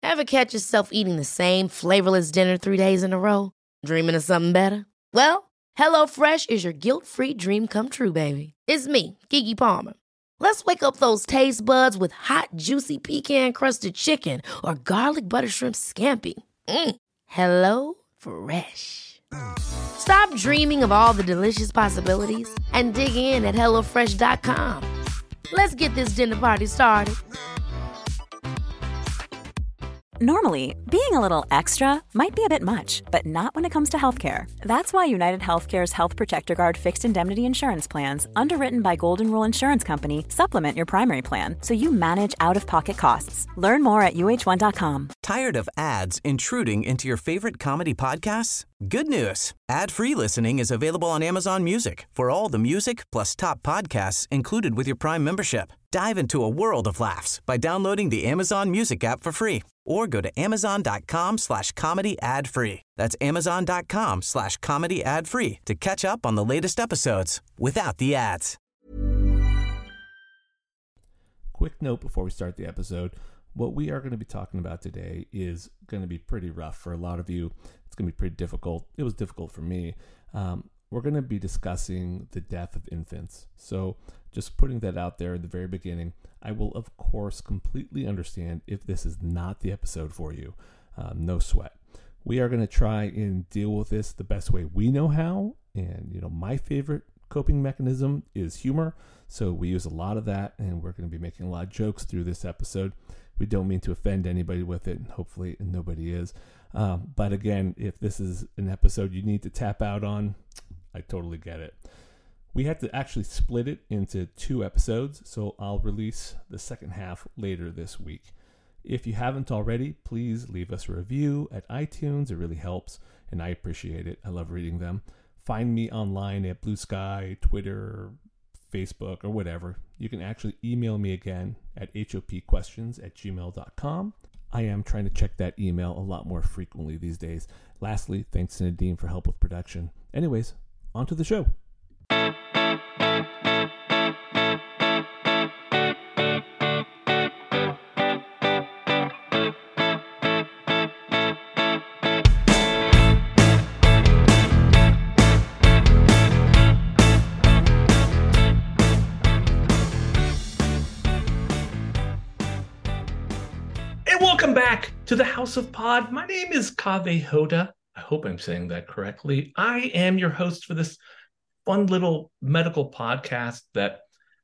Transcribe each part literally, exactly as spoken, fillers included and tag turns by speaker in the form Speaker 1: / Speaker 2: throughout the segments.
Speaker 1: Ever catch yourself eating the same flavorless dinner three days in a row? Dreaming of something better? Well, HelloFresh is your guilt-free dream come true, baby. It's me, Keke Palmer. Let's wake up those taste buds with hot, juicy pecan-crusted chicken or garlic butter shrimp scampi. Mm. Hello Fresh. Stop dreaming of all the delicious possibilities and dig in at hello fresh dot com. Let's get this dinner party started.
Speaker 2: Normally, being a little extra might be a bit much, but not when it comes to healthcare. That's why United Healthcare's Health Protector Guard fixed indemnity insurance plans, underwritten by Golden Rule Insurance Company, supplement your primary plan so you manage out-of-pocket costs. Learn more at U H one dot com.
Speaker 3: Tired of ads intruding into your favorite comedy podcasts? Good news. Ad-free listening is available on Amazon Music for all the music plus top podcasts included with your Prime membership. Dive into a world of laughs by downloading the Amazon Music app for free or go to amazon.com slash comedy ad free. That's amazon.com slash comedy ad free to catch up on the latest episodes without the ads.
Speaker 4: Quick note before we start the episode. What we are going to be talking about today is going to be pretty rough for a lot of you. It's going to be pretty difficult. It was difficult for me. Um, we're going to be discussing the death of infants. So just putting that out there in the very beginning, I will, of course, completely understand if this is not the episode for you. Um, no sweat. We are going to try and deal with this the best way we know how. And, you know, my favorite coping mechanism is humor. So we use a lot of that, and we're going to be making a lot of jokes through this episode. We don't mean to offend anybody with it, and hopefully nobody is. Um, but again, if this is an episode you need to tap out on, I totally get it. We had to actually split it into two episodes, so I'll release the second half later this week. If you haven't already, please leave us a review at iTunes. It really helps, and I appreciate it. I love reading them. Find me online at Blue Sky, Twitter, Facebook, or whatever. You can actually email me again at hopquestions at gmail dot com. I am trying to check that email a lot more frequently these days. Lastly, thanks to Nadine for help with production. Anyways, on to the show.
Speaker 5: Welcome back to the House of Pod. My name is Kaveh Hoda. I hope I'm saying that correctly. I am your host for this fun little medical podcast that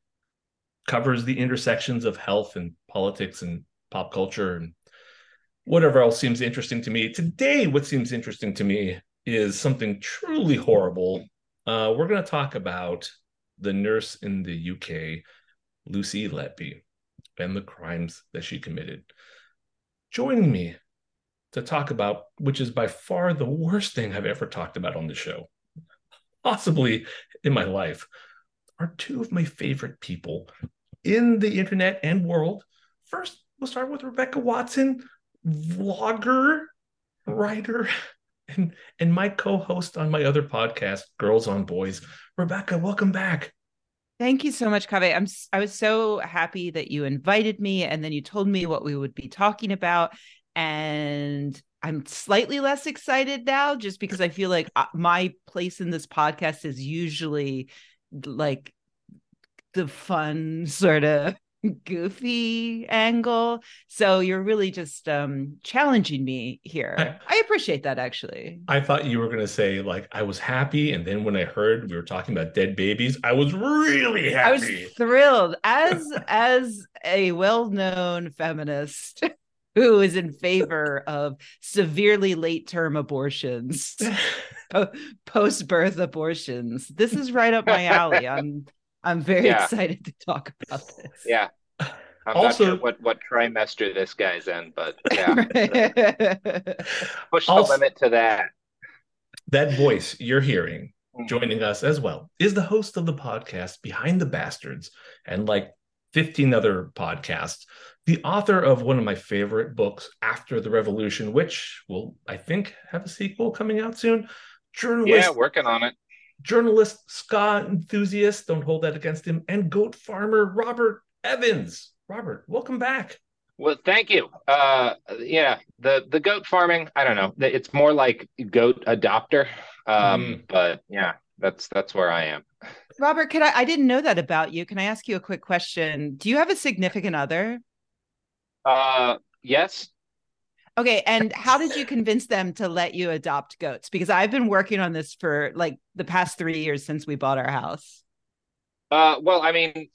Speaker 5: covers the intersections of health and politics and pop culture and whatever else seems interesting to me. Today, what seems interesting to me is something truly horrible. Uh, we're going to talk about the nurse in the U K, Lucy Letby, and the crimes that she committed. Joining me to talk about, which is by far the worst thing I've ever talked about on the show, possibly in my life, are two of my favorite people in the internet and world. First, we'll start with Rebecca Watson, vlogger, writer, and, and my co-host on my other podcast, Girls on Boys. Rebecca, welcome back.
Speaker 6: Thank you so much, Kaveh. I'm I was so happy that you invited me, and then you told me what we would be talking about, and I'm slightly less excited now just because I feel like my place in this podcast is usually like the fun sort of goofy angle. So you're really just um, challenging me here. I, I appreciate that, actually.
Speaker 5: I thought you were going to say, like, I was happy. And then when I heard we were talking about dead babies, I was really happy.
Speaker 6: I was thrilled. As, as a well-known feminist who is in favor of severely late-term abortions, po- post-birth abortions, this is right up my alley. I'm I'm very yeah. excited to talk about this.
Speaker 7: Yeah. I'm
Speaker 5: also,
Speaker 7: not sure what, what trimester this guy's in, but yeah. Push the
Speaker 5: also,
Speaker 7: limit to that.
Speaker 5: That voice you're hearing, joining us as well, is the host of the podcast Behind the Bastards and like fifteen other podcasts. The author of one of my favorite books, After the Revolution, which will, I think, have a sequel coming out soon. Journalist,
Speaker 7: yeah, working on it.
Speaker 5: Journalist, ska enthusiast, don't hold that against him, and goat farmer Robert Evans. Robert, welcome back.
Speaker 7: Well, thank you. Uh, yeah, the the goat farming, I don't know. It's more like goat adopter. Um,
Speaker 5: Mm.
Speaker 7: but yeah, that's that's where I am.
Speaker 6: Robert, can I I didn't know that about you. Can I ask you a quick question? Do you have a significant other?
Speaker 7: Uh, yes.
Speaker 6: Okay, and how did you convince them to let you adopt goats? Because I've been working on this for like the past three years since we bought our house.
Speaker 7: Uh, well, I mean,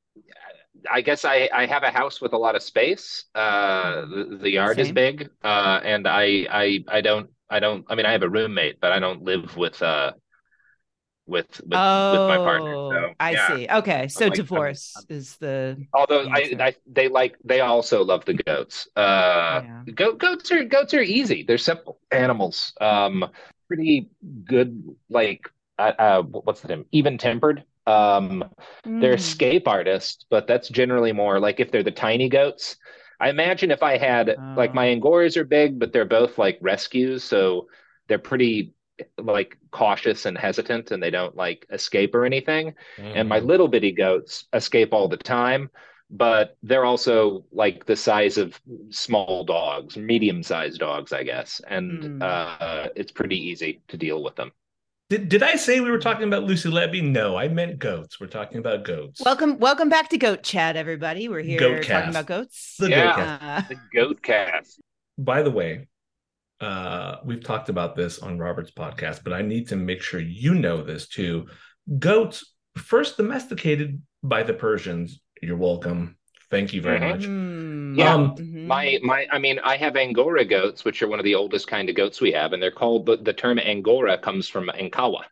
Speaker 7: I guess I I have a house with a lot of space. Uh,
Speaker 6: Mhm.
Speaker 7: the, the yard is
Speaker 6: Same.
Speaker 7: big. Uh, and I I I don't I don't I mean I have a roommate, but I don't live with uh with with with my partner.
Speaker 6: Oh,
Speaker 7: So
Speaker 6: I
Speaker 7: yeah,
Speaker 6: see. Okay,
Speaker 7: I'm
Speaker 6: so
Speaker 7: like I'm,
Speaker 6: divorce is the
Speaker 7: although I,
Speaker 6: answer.
Speaker 7: I they like they also love the goats. Uh,
Speaker 6: Yeah.
Speaker 7: goat goats are goats are easy. They're simple animals. Um, pretty good. Like uh, uh what's the name? Even tempered. Um, they're
Speaker 6: Mm.
Speaker 7: escape artists, but that's generally more like if they're the tiny goats. I imagine if I had like my
Speaker 6: Oh.
Speaker 7: Angoras are big, but they're both like rescues, so they're pretty like cautious and hesitant, and they don't like escape or anything. And my
Speaker 5: Mm.
Speaker 7: little bitty goats escape all the time, but they're also like the size of small dogs, medium-sized dogs, I guess. And
Speaker 6: Mm.
Speaker 7: uh, it's pretty easy to deal with them.
Speaker 5: Did did I say we were talking about Lucy Levy? No, I meant goats. We're talking about goats.
Speaker 6: Welcome, welcome back to Goat Chat, everybody. We're
Speaker 5: Goat
Speaker 6: here talking
Speaker 5: cast.
Speaker 6: about goats.
Speaker 5: The goat
Speaker 7: Yeah,
Speaker 5: cast.
Speaker 6: Uh,
Speaker 7: the goat cast.
Speaker 5: By the way, uh, we've talked about this on Robert's podcast, but I need to make sure you know this too. Goats first domesticated by the Persians. You're welcome. Thank you very
Speaker 7: Hmm.
Speaker 5: much.
Speaker 6: hmm,
Speaker 7: Yeah,
Speaker 5: Um,
Speaker 6: mhm.
Speaker 7: my my I mean, I have Angora goats, which are one of the oldest kind of goats we have, and they're called the, the term Angora comes from Ankawa.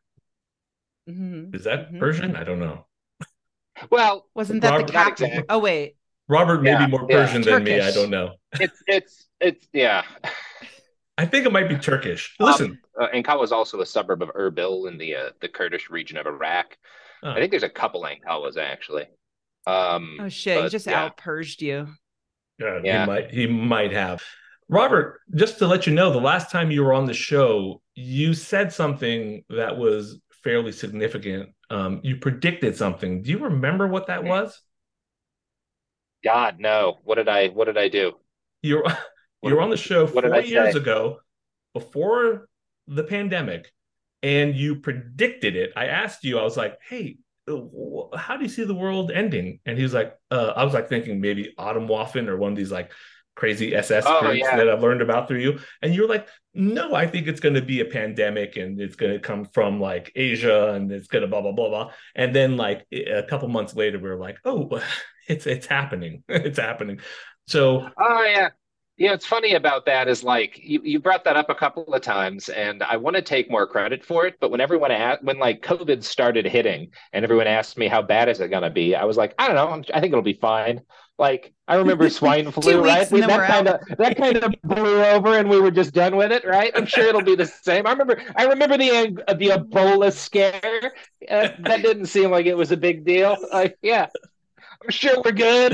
Speaker 6: hmm
Speaker 5: is that
Speaker 6: hmm
Speaker 5: Persian? I don't know.
Speaker 7: Well,
Speaker 6: Wasn't that the
Speaker 5: Robert
Speaker 7: not
Speaker 6: cap?
Speaker 7: exactly.
Speaker 6: Oh wait,
Speaker 5: Robert may
Speaker 7: Yeah,
Speaker 5: be more
Speaker 7: yeah.
Speaker 5: Persian than me. I don't
Speaker 6: Turkish.
Speaker 5: know.
Speaker 7: It's it's it's yeah.
Speaker 5: I think it might be Turkish.
Speaker 7: Um,
Speaker 5: Listen,
Speaker 7: uh, Ankawa is also a suburb of Erbil in the uh, the Kurdish region of Iraq. I
Speaker 5: uh,
Speaker 7: think there's a couple Ankawas actually.
Speaker 6: Oh
Speaker 7: Um,
Speaker 6: shit, he
Speaker 7: but
Speaker 6: just
Speaker 7: yeah,
Speaker 6: out purged you.
Speaker 5: uh, he
Speaker 7: yeah.
Speaker 5: might he might have. Robert, just to let you know, the last time you were on the show, you said something that was fairly significant. Um, you predicted something. Do you remember what that was?
Speaker 7: God, no. What did I what did I do?
Speaker 5: You're
Speaker 7: What
Speaker 5: you're on the show
Speaker 7: what did
Speaker 5: four
Speaker 7: I
Speaker 5: years
Speaker 7: say?
Speaker 5: ago, before the pandemic, and you predicted it. I asked you, I was like, "Hey, uh, how do you see the world ending?" And he was like, uh, "I was like thinking maybe Atomwaffen or one of these like crazy S S
Speaker 7: Oh
Speaker 5: groups
Speaker 7: yeah.
Speaker 5: that I've learned about through you." And you're like, "No, I think it's going to be a pandemic, and it's going to come from like Asia, and it's going to blah blah blah blah." And then like a couple months later, we were like, "Oh, it's it's happening, it's happening." So
Speaker 7: Oh yeah. Yeah, it's funny about that is like you, you brought that up a couple of times, and I want to take more credit for it. But when everyone asked, when like COVID started hitting, and everyone asked me how bad is it gonna be, I was like, I don't know, I think it'll be fine. Like I remember swine
Speaker 6: Two
Speaker 7: flu, right?
Speaker 6: weeks and
Speaker 7: We,
Speaker 6: then we're
Speaker 7: that kind
Speaker 6: out.
Speaker 7: of that kind of blew over, and we were just done with it, right? I'm sure it'll be the same. I remember, I remember the the Ebola scare. Uh, that didn't seem like it was a big deal. Like, yeah, I'm sure we're good.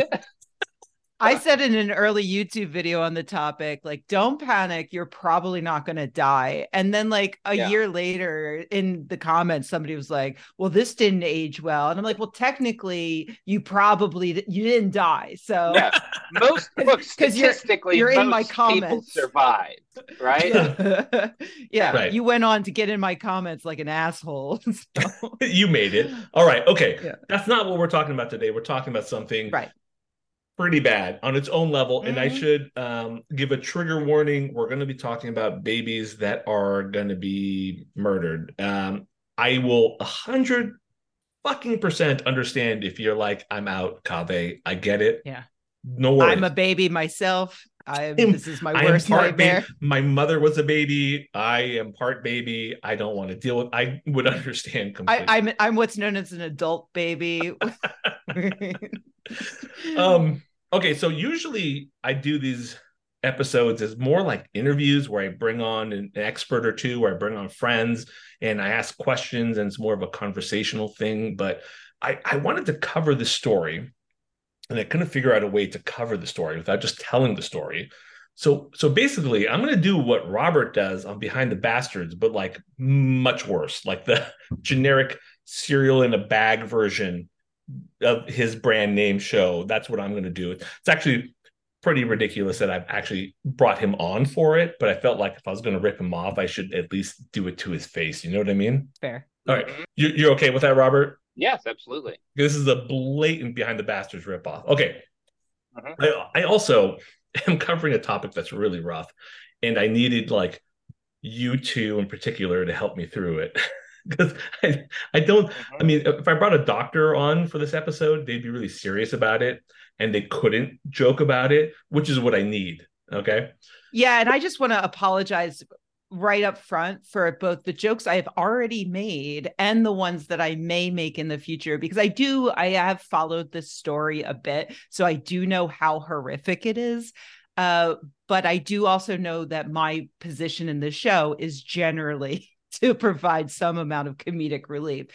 Speaker 6: I said in an early YouTube video on the topic, like, don't panic, you're probably not going to die. And then, like, a
Speaker 7: Yeah.
Speaker 6: year later in the comments, somebody was like, well, this didn't age well. And I'm like, well, technically, you probably, you didn't die. So,
Speaker 7: Yeah, most look
Speaker 6: because you're,
Speaker 7: statistically,
Speaker 6: you're in my
Speaker 7: most people
Speaker 6: comments.
Speaker 7: survive, right?
Speaker 6: Yeah. Yeah.
Speaker 5: Right.
Speaker 6: You went on to get in my comments like an asshole. So,
Speaker 5: you made it. All right. Okay.
Speaker 6: yeah.
Speaker 5: That's not what we're talking about today. We're talking about something
Speaker 6: Right.
Speaker 5: pretty bad on its own level. And I
Speaker 6: Mhm.
Speaker 5: should um, give a trigger warning. We're going to be talking about babies that are going to be murdered. Um, I will a hundred fucking percent understand if you're like, I'm out, Kaveh. I get it.
Speaker 6: Yeah.
Speaker 5: No worries.
Speaker 6: I'm a baby myself. I am,
Speaker 5: am-
Speaker 6: this is my
Speaker 5: I am
Speaker 6: worst
Speaker 5: part
Speaker 6: nightmare.
Speaker 5: baby. My mother was a baby. I am part baby. I don't want to deal with. I would understand completely.
Speaker 6: I, I'm I'm what's known as an adult baby.
Speaker 5: um. Okay. So usually I do these episodes as more like interviews where I bring on an expert or two, where I bring on friends and I ask questions, and it's more of a conversational thing. But I I wanted to cover the story, and I couldn't figure out a way to cover the story without just telling the story. So, so basically, I'm going to do what Robert does on Behind the Bastards, but like much worse, like the generic cereal in a bag version of his brand name show. That's what I'm going to do. It's actually pretty ridiculous that I've actually brought him on for it, but I felt like if I was going to rip him off, I should at least do it to his face. You know what I mean?
Speaker 6: Fair.
Speaker 5: All right. You, you're okay with that, Robert?
Speaker 7: Yes, absolutely.
Speaker 5: This is a blatant Behind the Bastards ripoff. Okay.
Speaker 7: Uh-huh.
Speaker 5: I, I also am covering a topic that's really rough, and I needed like you two in particular to help me through it. Because I, I don't, I mean, if I brought a doctor on for this episode, they'd be really serious about it and they couldn't joke about it, which is what I need. Okay.
Speaker 6: Yeah. And I just want to apologize right up front for both the jokes I have already made and the ones that I may make in the future, because I do, I have followed this story a bit. So I do know how horrific it is. Uh, but I do also know that my position in the show is generally to provide some amount of comedic relief.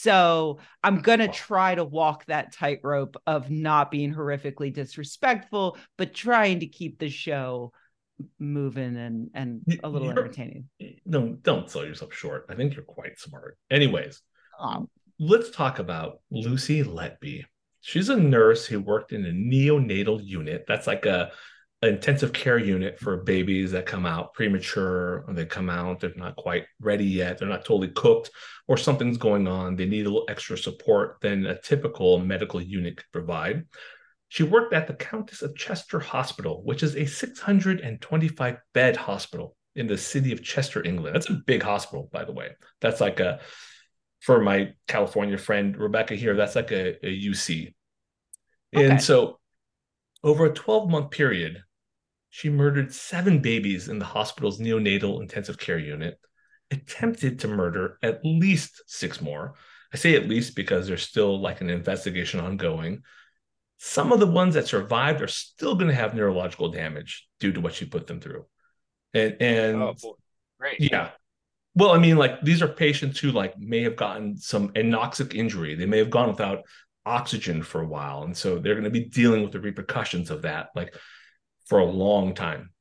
Speaker 6: So I'm going to try to walk that tightrope of not being horrifically disrespectful, but trying to keep the show moving and, and a little you're, entertaining.
Speaker 5: No, don't sell yourself short. I think you're quite smart. Anyways,
Speaker 6: oh.
Speaker 5: let's talk about Lucy Letby. She's a nurse who worked in a neonatal unit. That's like a intensive care unit for babies that come out premature, or they come out, they're not quite ready yet, they're not totally cooked, or something's going on, they need a little extra support than a typical medical unit could provide. She worked at the Countess of Chester Hospital, which is a six hundred twenty-five bed hospital in the city of Chester, England. That's a big hospital, by the way. That's like a, for my California friend Rebecca here, that's like a, a U C. Okay. And so over a twelve-month period, she murdered seven babies in the hospital's neonatal intensive care unit, attempted to murder at least six more. I say at least because there's still like an investigation ongoing. Some of the ones that survived are still going to have neurological damage due to what she put them through. And, and
Speaker 7: oh, boy. Great.
Speaker 5: Yeah. Well, I mean, like these are patients who like may have gotten some anoxic injury. They may have gone without oxygen for a while. And so they're going to be dealing with the repercussions of that. Like, for a long time.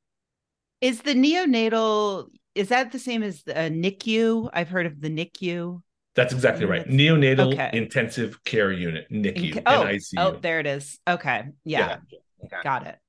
Speaker 6: Is the neonatal, is that the same as the uh, N I C U? I've heard of the N I C U.
Speaker 5: That's exactly right. That's... Neonatal okay. Intensive Care Unit, N I C U,
Speaker 6: In- oh,
Speaker 5: N I C U.
Speaker 6: Oh, there it is. Okay. Yeah. yeah. Okay. Got it.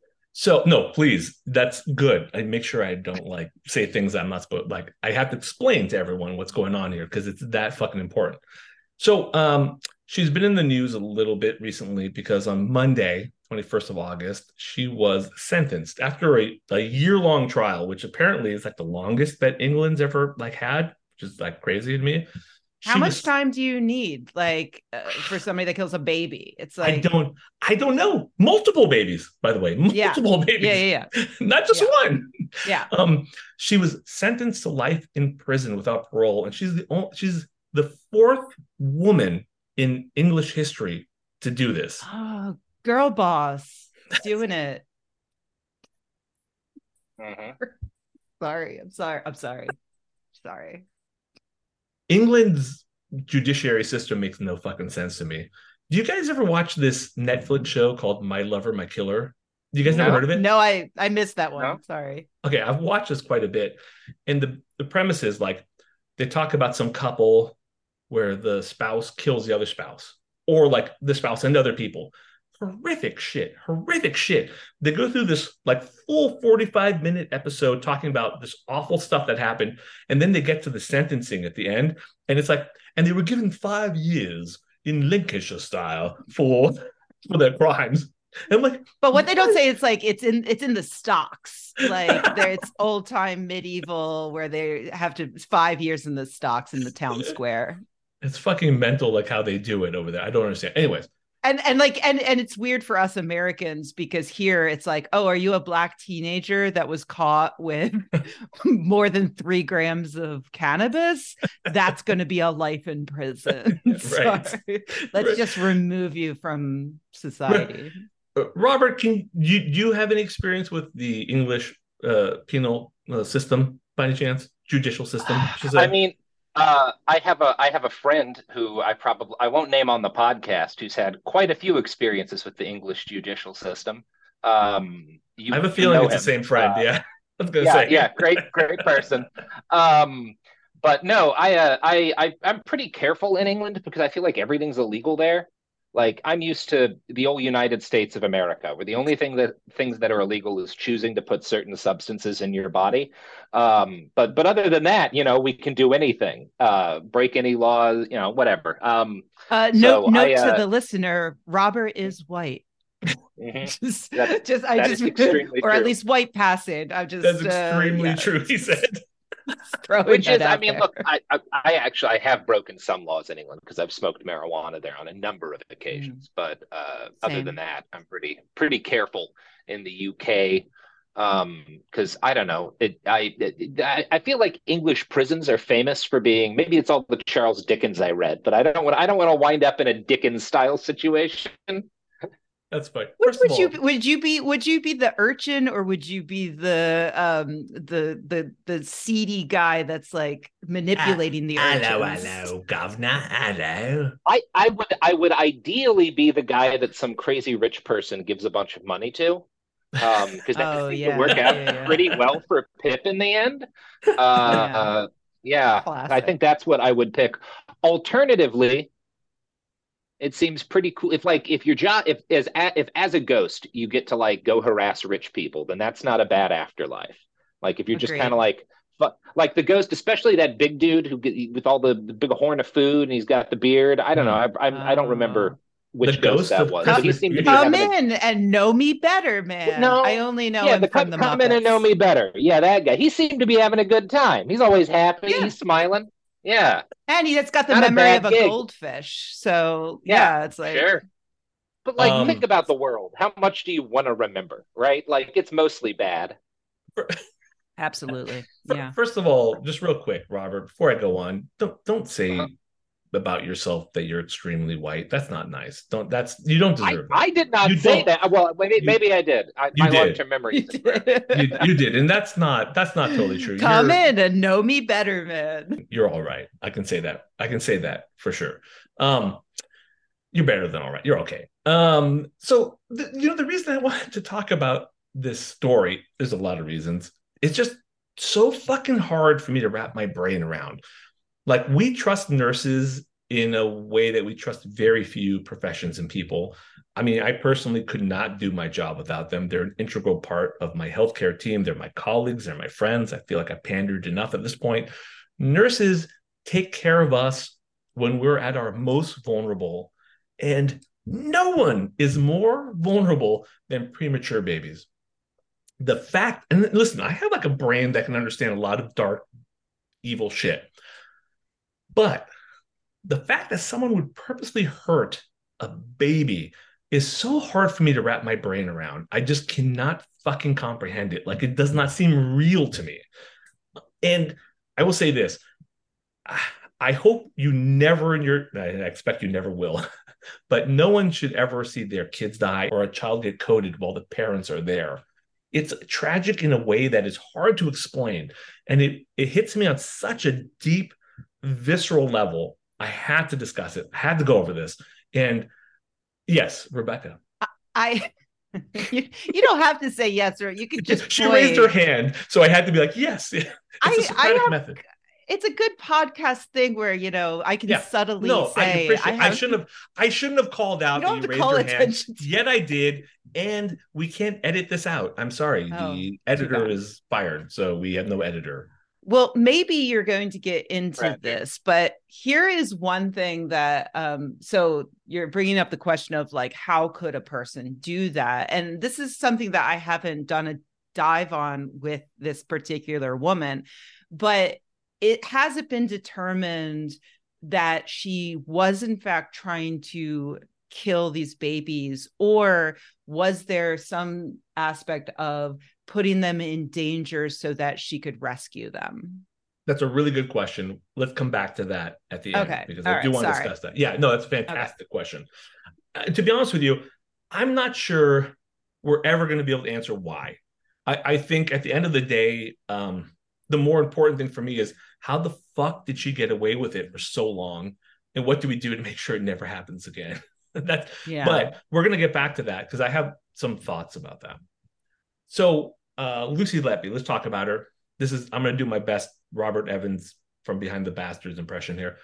Speaker 5: So, no, please, that's good. I make sure I don't like say things I'm not supposed, like I have to explain to everyone what's going on here because it's that fucking important. So um, she's been in the news a little bit recently because on Monday, twenty-first of August, she was sentenced after a, a year-long trial, which apparently is like the longest that England's ever like had, which is like crazy to me.
Speaker 6: How she much was, time do you need, like, uh, for somebody that kills a baby? It's like
Speaker 5: I don't, I don't know. Multiple babies, by the way, multiple
Speaker 6: yeah.
Speaker 5: babies.
Speaker 6: Yeah, yeah, yeah.
Speaker 5: Not just
Speaker 6: yeah.
Speaker 5: one.
Speaker 6: Yeah.
Speaker 5: Um, she was sentenced to life in prison without parole, and she's the only, she's the fourth woman in English history to do this.
Speaker 6: Oh, girl boss, doing it.
Speaker 7: Uh-huh.
Speaker 6: Sorry, I'm sorry. I'm sorry. Sorry.
Speaker 5: England's judiciary system makes no fucking sense to me. Do you guys ever watch this Netflix show called My Lover, My Killer? You guys
Speaker 6: no,
Speaker 5: never heard of it?
Speaker 6: No, I, I missed that one.
Speaker 7: No?
Speaker 6: Sorry.
Speaker 5: Okay, I've watched this quite a bit. And the, the premise is like they talk about some couple where the spouse kills the other spouse, or like the spouse and other people. Horrific shit, horrific shit. They go through this like full forty-five minute episode talking about this awful stuff that happened. And then they get to the sentencing at the end. And it's like, and they were given five years in Lancashire style for, for their crimes. And I'm like,
Speaker 6: but what they don't say is like, it's in, it's in the stocks. Like there, it's old time medieval where they have to five years in the stocks in the town square.
Speaker 5: It's fucking mental, like how they do it over there. I don't understand. Anyways.
Speaker 6: And and like and and it's weird for us Americans because here it's like, oh, are you a black teenager that was caught with more than three grams of cannabis? That's going to be a life in prison.
Speaker 5: Right.
Speaker 6: Sorry. Let's right. just remove you from society.
Speaker 5: Robert, can you do you have any experience with the English uh, penal uh, system by any chance? Judicial system?
Speaker 7: I mean. Uh, I have a I have a friend who I probably I won't name on the podcast who's had quite a few experiences with the English judicial system. Um, you,
Speaker 5: I have a feeling it's
Speaker 7: him.
Speaker 5: the same friend. Uh, yeah, I was gonna
Speaker 7: yeah,
Speaker 5: say.
Speaker 7: yeah, great, great person. Um, but no, I, uh, I I I'm pretty careful in England because I feel like everything's illegal there. Like I'm used to the old United States of America, where the only thing that things that are illegal is choosing to put certain substances in your body. Um, but but other than that, you know, we can do anything, uh, break any laws, you know, whatever. Um,
Speaker 6: Uh, note
Speaker 7: so
Speaker 6: note
Speaker 7: I,
Speaker 6: to
Speaker 7: uh,
Speaker 6: the listener: Robert is white.
Speaker 7: mhm.
Speaker 6: just,
Speaker 7: That
Speaker 6: just I
Speaker 7: that
Speaker 6: just,
Speaker 7: is extremely
Speaker 6: or at
Speaker 7: true.
Speaker 6: least white passing. I'm just
Speaker 5: That's
Speaker 6: uh,
Speaker 5: extremely
Speaker 6: yeah,
Speaker 5: true, he said.
Speaker 6: throwing
Speaker 7: Which
Speaker 6: that
Speaker 7: is, I
Speaker 6: out
Speaker 7: mean,
Speaker 6: there.
Speaker 7: look, I, I, I actually I have broken some laws in England because I've smoked marijuana there on a number of
Speaker 6: Mm,
Speaker 7: occasions. But uh, other than
Speaker 6: same.
Speaker 7: that, I'm pretty pretty careful in the U K. Um, because I don't know, it I, it, I I feel like English prisons are famous for being, maybe it's all the Charles Dickens I read, but I don't want I don't want to wind up in a Dickens style situation.
Speaker 5: That's fine.
Speaker 6: Which
Speaker 5: First of
Speaker 6: would you
Speaker 5: all,
Speaker 6: be- would you be would you be the urchin, or would you be the um the the the seedy guy that's like manipulating the
Speaker 5: hello,
Speaker 6: urchins?
Speaker 5: hello, governor, hello.
Speaker 7: I I would I would ideally be the guy that some crazy rich person gives a bunch of money to. Um, because that
Speaker 6: Oh
Speaker 7: seemed to
Speaker 6: yeah,
Speaker 7: work out
Speaker 6: yeah, yeah,
Speaker 7: pretty well for Pip in the end.
Speaker 6: yeah.
Speaker 7: Uh, yeah, I
Speaker 6: Classic.
Speaker 7: think that's what I would pick. Alternatively, it seems pretty cool if like if your job if as if as a ghost you get to like go harass rich people, then that's not a bad afterlife. Like if you're just kind of
Speaker 6: Agreed.
Speaker 7: like like the ghost, especially that big dude who with all the, the big horn of food and he's got the beard. I don't know.
Speaker 5: Hmm.
Speaker 7: I I'm, I don't
Speaker 6: Uh,
Speaker 7: remember
Speaker 5: The
Speaker 7: which ghost
Speaker 5: ghost
Speaker 7: that
Speaker 5: of
Speaker 7: was, but he
Speaker 5: Christmas.
Speaker 7: seemed to be
Speaker 6: come
Speaker 7: having a
Speaker 6: in and know me better, man. I
Speaker 7: no,
Speaker 6: only know
Speaker 7: yeah,
Speaker 6: him
Speaker 7: the
Speaker 6: from
Speaker 7: come,
Speaker 6: the
Speaker 7: come in and know
Speaker 6: Muppets.
Speaker 7: me better. Yeah, that guy. He seemed to be having a good time. He's always happy.
Speaker 6: Yeah,
Speaker 7: He's smiling. Yeah,
Speaker 6: and he's got the
Speaker 7: not a
Speaker 6: memory of
Speaker 7: bad
Speaker 6: a
Speaker 7: gig.
Speaker 6: goldfish. So
Speaker 7: Yeah,
Speaker 6: yeah, it's like
Speaker 7: sure. But like, think
Speaker 5: Um,
Speaker 7: about the world. How much do you want to remember, right? Like, it's mostly bad.
Speaker 6: absolutely,
Speaker 5: fir-
Speaker 6: yeah.
Speaker 5: first of all, just real quick, Robert, before I go on, don't don't
Speaker 7: Uh-huh.
Speaker 5: say about yourself that you're extremely white. That's not nice. Don't that's you don't
Speaker 7: I,
Speaker 5: deserve that.
Speaker 7: I did not
Speaker 5: You
Speaker 7: say
Speaker 5: don't.
Speaker 7: that. Well, maybe
Speaker 5: You
Speaker 7: maybe I did. I,
Speaker 5: you
Speaker 7: my long
Speaker 5: did.
Speaker 7: term memory
Speaker 6: You
Speaker 7: isn't great.
Speaker 5: You
Speaker 6: did.
Speaker 5: you did, and that's not that's not totally true.
Speaker 6: Come
Speaker 5: You're
Speaker 6: in and know me better, man.
Speaker 5: you're all right. I can say that. I can say that for sure. Um, you're better than all right. You're okay. Um, so the, you know the reason I wanted to talk about this story, there's a lot of reasons. It's just so fucking hard for me to wrap my brain around. Like we trust nurses in a way that we trust very few professions and people. I mean, I personally could not do my job without them. They're an integral part of my healthcare team. They're my colleagues, they're my friends. I feel like I've pandered enough at this point. Nurses take care of us when we're at our most vulnerable, and no one is more vulnerable than premature babies. The fact, and listen, I have like a brain that can understand a lot of dark, evil shit. But the fact that someone would purposely hurt a baby is so hard for me to wrap my brain around. I just cannot fucking comprehend it. Like it does not seem real to me. And I will say this. I hope you never in your, I expect you never will, but no one should ever see their kids die or a child get coded while the parents are there. It's tragic in a way that is hard to explain. And it, it hits me on such a deep, visceral level. I had to discuss it. I had to go over this. And yes, Rebecca.
Speaker 6: I you, you don't have to say yes, or you could just
Speaker 5: she
Speaker 6: point.
Speaker 5: raised her hand, so I had to be like, yes. It's
Speaker 6: I,
Speaker 5: a Socratic
Speaker 6: I have,
Speaker 5: method.
Speaker 6: It's a good podcast thing where you know I can
Speaker 5: Yeah.
Speaker 6: subtly
Speaker 5: No, I
Speaker 6: say
Speaker 5: appreciate.
Speaker 6: I,
Speaker 5: I,
Speaker 6: have,
Speaker 5: shouldn't have. I shouldn't have called out
Speaker 6: You don't
Speaker 5: that you
Speaker 6: have to
Speaker 5: raised
Speaker 6: call
Speaker 5: your hand.
Speaker 6: attention to-
Speaker 5: Yet I did, and we can't edit this out. I'm sorry.
Speaker 6: Oh,
Speaker 5: the
Speaker 6: too
Speaker 5: editor
Speaker 6: bad.
Speaker 5: is fired, so we have no editor.
Speaker 6: Well, maybe you're going to get into
Speaker 7: Right.
Speaker 6: this, but here is one thing that um so you're bringing up the question of like how could a person do that? And this is something that I haven't done a dive on with this particular woman, but it hasn't been determined that she was in fact trying to kill these babies, or was there some aspect of putting them in danger so that she could rescue them?
Speaker 5: That's a really good question. Let's come back to that at the
Speaker 6: Okay.
Speaker 5: end because
Speaker 6: All
Speaker 5: I do
Speaker 6: right.
Speaker 5: want to
Speaker 6: Sorry.
Speaker 5: discuss that. Yeah, no, that's a fantastic question. Uh, to be honest with you, I'm not sure we're ever going to be able to answer why. I, I think at the end of the day, um, the more important thing for me is how the fuck did she get away with it for so long? And what do we do to make sure it never happens again? That's,
Speaker 6: Yeah.
Speaker 5: But we're going to get back to that because I have some thoughts about that. So uh, Lucy Letby, let's talk about her. This is, I'm going to do my best Robert Evans from Behind the Bastards impression here.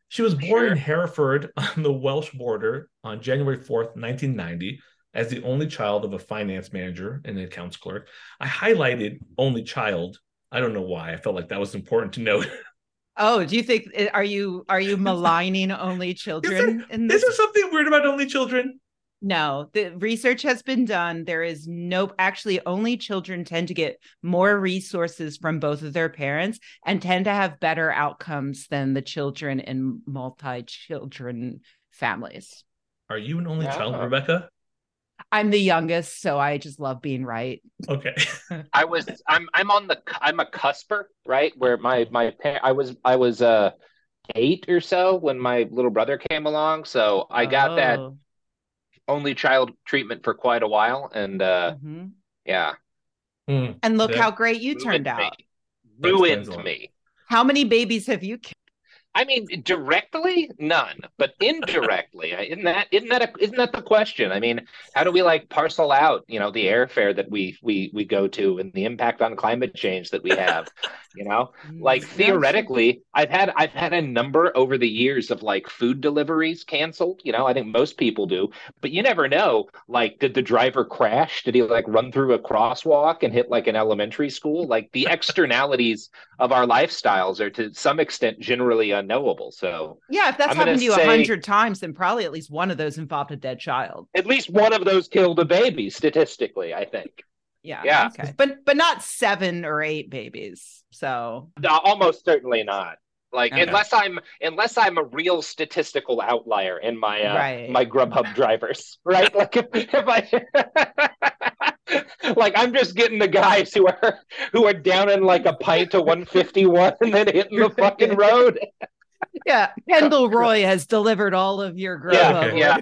Speaker 5: She was born
Speaker 7: Sure.
Speaker 5: in Hereford on the Welsh border on January fourth, nineteen ninety, as the only child of a finance manager and an accounts clerk. I highlighted only child. I don't know why. I felt like that was important to note.
Speaker 6: Oh, do you think eh, are you are you maligning only
Speaker 5: Is there,
Speaker 6: children in
Speaker 5: is
Speaker 6: this?
Speaker 5: there something weird about only children?
Speaker 6: No, the research has been done. There is no, actually, only children tend to get more resources from both of their parents and tend to have better outcomes than the children in multi-children families.
Speaker 5: Are you an only child,
Speaker 7: Oh.
Speaker 5: Rebecca?
Speaker 6: I'm the youngest, so I just love being right.
Speaker 5: Okay.
Speaker 7: I was I'm I'm on the I'm a cusper, right? Where my my par- I was I was uh eight or so when my little brother came along, so I got that
Speaker 6: Oh.
Speaker 7: only child treatment for quite a while, and uh
Speaker 6: Mhm.
Speaker 7: yeah,
Speaker 5: Hmm,
Speaker 6: And look
Speaker 5: that,
Speaker 6: how great you turned
Speaker 7: ruined me.
Speaker 6: out.
Speaker 5: that explains a
Speaker 7: Ruined
Speaker 5: lot.
Speaker 7: me.
Speaker 6: How many babies have you killed?
Speaker 7: I mean, directly, none, but indirectly, isn't that isn't that a, isn't that the question? I mean, how do we like parcel out, you know, the airfare that we we we go to and the impact on climate change that we have? You know, like
Speaker 6: Mm, yeah, sure.
Speaker 7: theoretically, I've had I've had a number over the years of like food deliveries canceled. You know, I think most people do, but you never know. Like, did the driver crash? Did he like run through a crosswalk and hit like an elementary school? Like the externalities of our lifestyles are to some extent generally unknowable. So
Speaker 6: Yeah, if that's
Speaker 7: I'm going
Speaker 6: happened
Speaker 7: to
Speaker 6: to you a
Speaker 7: say
Speaker 6: hundred times, then probably at least one of those involved a dead child.
Speaker 7: at least one of those killed a baby statistically, I think.
Speaker 6: Yeah,
Speaker 7: Yeah.
Speaker 6: okay, but but not seven or eight babies. So
Speaker 7: No, almost certainly not. Like
Speaker 6: Okay.
Speaker 7: unless I'm unless I'm a real statistical outlier in my uh,
Speaker 6: Right.
Speaker 7: my Grubhub drivers, right? Like if, if I like I'm just getting the guys who are who are down in like a pint to one fifty-one and then hitting the fucking road.
Speaker 6: Yeah, Kendall Roy has delivered all of your
Speaker 7: Yeah,
Speaker 6: Grubhub
Speaker 7: yeah.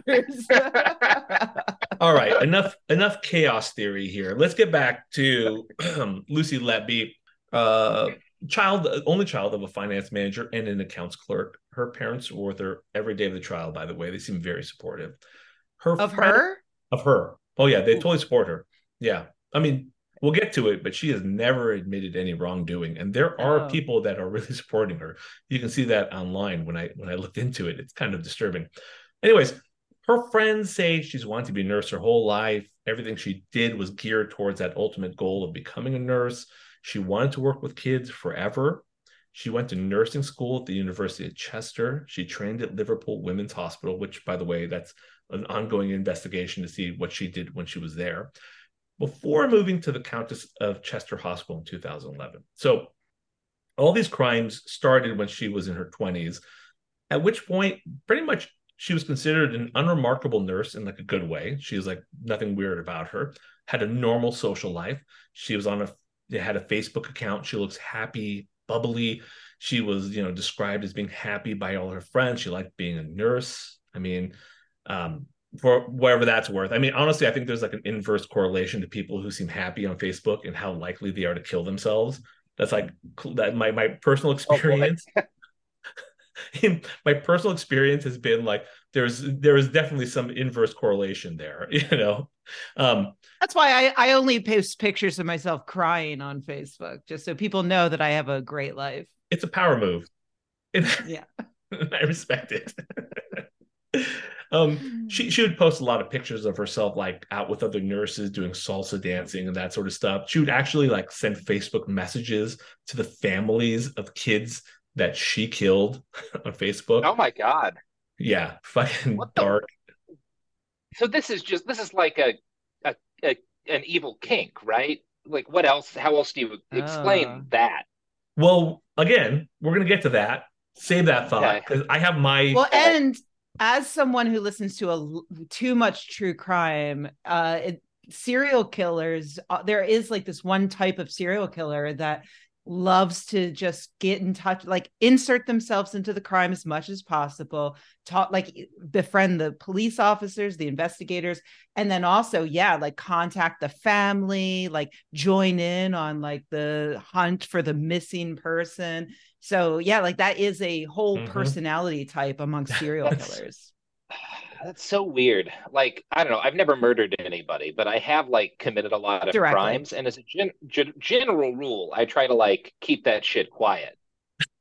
Speaker 6: orders.
Speaker 5: All right, enough enough chaos theory here. Let's get back to Lucy Letby, uh, child, only child of a finance manager and an accounts clerk. Her parents were with her every day of the trial. By the way, they seem very supportive. Her
Speaker 6: Of
Speaker 5: friend-
Speaker 6: her?
Speaker 5: of her. Oh yeah, they totally support her. Yeah, I mean, we'll get to it, but she has never admitted any wrongdoing, and there are
Speaker 6: Oh.
Speaker 5: people that are really supporting her. You can see that online when I when I looked into it. It's kind of disturbing. Anyways, her friends say she's wanted to be a nurse her whole life. Everything she did was geared towards that ultimate goal of becoming a nurse. She wanted to work with kids forever. She went to nursing school at the University of Chester. She trained at Liverpool Women's Hospital, which, by the way, that's an ongoing investigation to see what she did when she was there, before moving to the Countess of Chester Hospital in two thousand eleven. So all these crimes started when she was in her twenties, at which point pretty much she was considered an unremarkable nurse in like a good way. She was like nothing weird about her, had a normal social life. She was on a, they had a Facebook account. She looks happy, bubbly. She was, you know, described as being happy by all her friends. She liked being a nurse. I mean, um, for whatever that's worth. I mean, honestly, I think there's like an inverse correlation to people who seem happy on Facebook and how likely they are to kill themselves. That's like that. My my personal experience. In my personal experience has been like there's there is definitely some inverse correlation there. You know, um,
Speaker 6: That's why I, I only post pictures of myself crying on Facebook, just so people know that I have a great life.
Speaker 5: it's a power move. And
Speaker 6: Yeah.
Speaker 5: I respect it. um, she she would post a lot of pictures of herself like out with other nurses doing salsa dancing and that sort of stuff. She would actually like send Facebook messages to the families of kids that she killed on Facebook.
Speaker 7: Oh my God.
Speaker 5: Yeah, fucking
Speaker 7: What the-
Speaker 5: dark.
Speaker 7: So this is just this is like a, a, a an evil kink, right? Like what else? How else do you explain
Speaker 6: Ah.
Speaker 7: that?
Speaker 5: Well, again, we're gonna get to that. Save that thought
Speaker 7: Okay.
Speaker 5: because I have my
Speaker 6: Well, and as someone who listens to a l- too much true crime, uh, it, serial killers, uh, there is like this one type of serial killer that loves to just get in touch, like insert themselves into the crime as much as possible, talk, like befriend the police officers, the investigators, and then also, yeah, like contact the family, like join in on like the hunt for the missing person. So yeah, like that is a whole
Speaker 5: Mhm.
Speaker 6: personality type among serial
Speaker 5: That's-
Speaker 6: killers.
Speaker 7: That's so weird. Like, I don't know. I've never murdered anybody, but I have like committed a lot of
Speaker 6: Directly.
Speaker 7: crimes. And as a gen- gen- general rule, I try to like keep that shit quiet.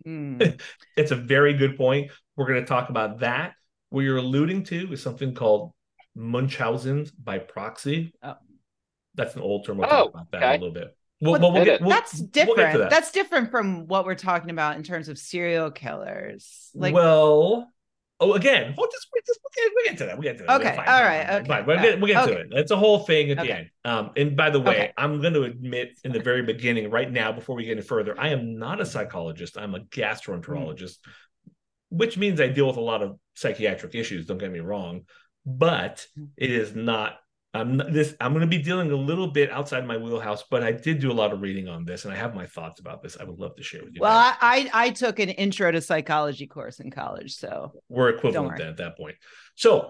Speaker 6: Mm.
Speaker 5: It's a very good point. We're going to talk about that. What you're alluding to is something called Munchausen by proxy.
Speaker 6: Oh.
Speaker 5: That's an old term. We'll
Speaker 7: Oh,
Speaker 5: talk about that
Speaker 7: okay.
Speaker 5: a little bit. Well,
Speaker 6: Well,
Speaker 5: well, we'll get, we'll,
Speaker 6: that's different.
Speaker 5: We'll get to that.
Speaker 6: That's different from what we're talking about in terms of serial killers. Like,
Speaker 5: well, oh, again, we'll just, we'll, just, we'll, get, we'll get to that. We'll get to that.
Speaker 6: Okay.
Speaker 5: Fine,
Speaker 6: All
Speaker 5: fine,
Speaker 6: right.
Speaker 5: fine,
Speaker 6: Okay.
Speaker 5: fine. We'll
Speaker 6: All
Speaker 5: get, we'll get
Speaker 6: right.
Speaker 5: to
Speaker 6: Okay.
Speaker 5: it. It's a whole thing at
Speaker 6: Okay.
Speaker 5: the end. Um, and by the way,
Speaker 6: Okay.
Speaker 5: I'm going to admit in the very beginning, right now, before we get any further, I am not a psychologist. I'm a gastroenterologist, mm. which means I deal with a lot of psychiatric issues. Don't get me wrong, but it is not. I'm not, this. I'm going to be dealing a little bit outside my wheelhouse, but I did do a lot of reading on this, and I have my thoughts about this. I would love to share with you.
Speaker 6: Well, I, I I took an intro to psychology course in college, so
Speaker 5: we're equivalent then at that point. So,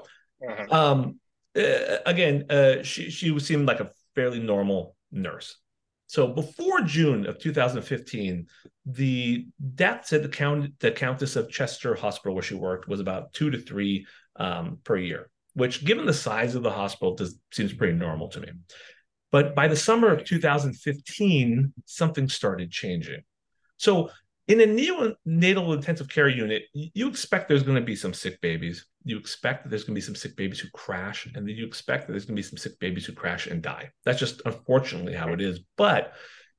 Speaker 5: um, uh, again, uh, she she seemed like a fairly normal nurse. So before June of two thousand fifteen, the deaths at the count the Countess of Chester Hospital where she worked was about two to three um, per year, which, given the size of the hospital, does, seems pretty normal to me. But by the summer of two thousand fifteen, something started changing. So in a neonatal intensive care unit, you expect there's going to be some sick babies. You expect that there's going to be some sick babies who crash, and then you expect that there's going to be some sick babies who crash and die. That's just unfortunately how it is. But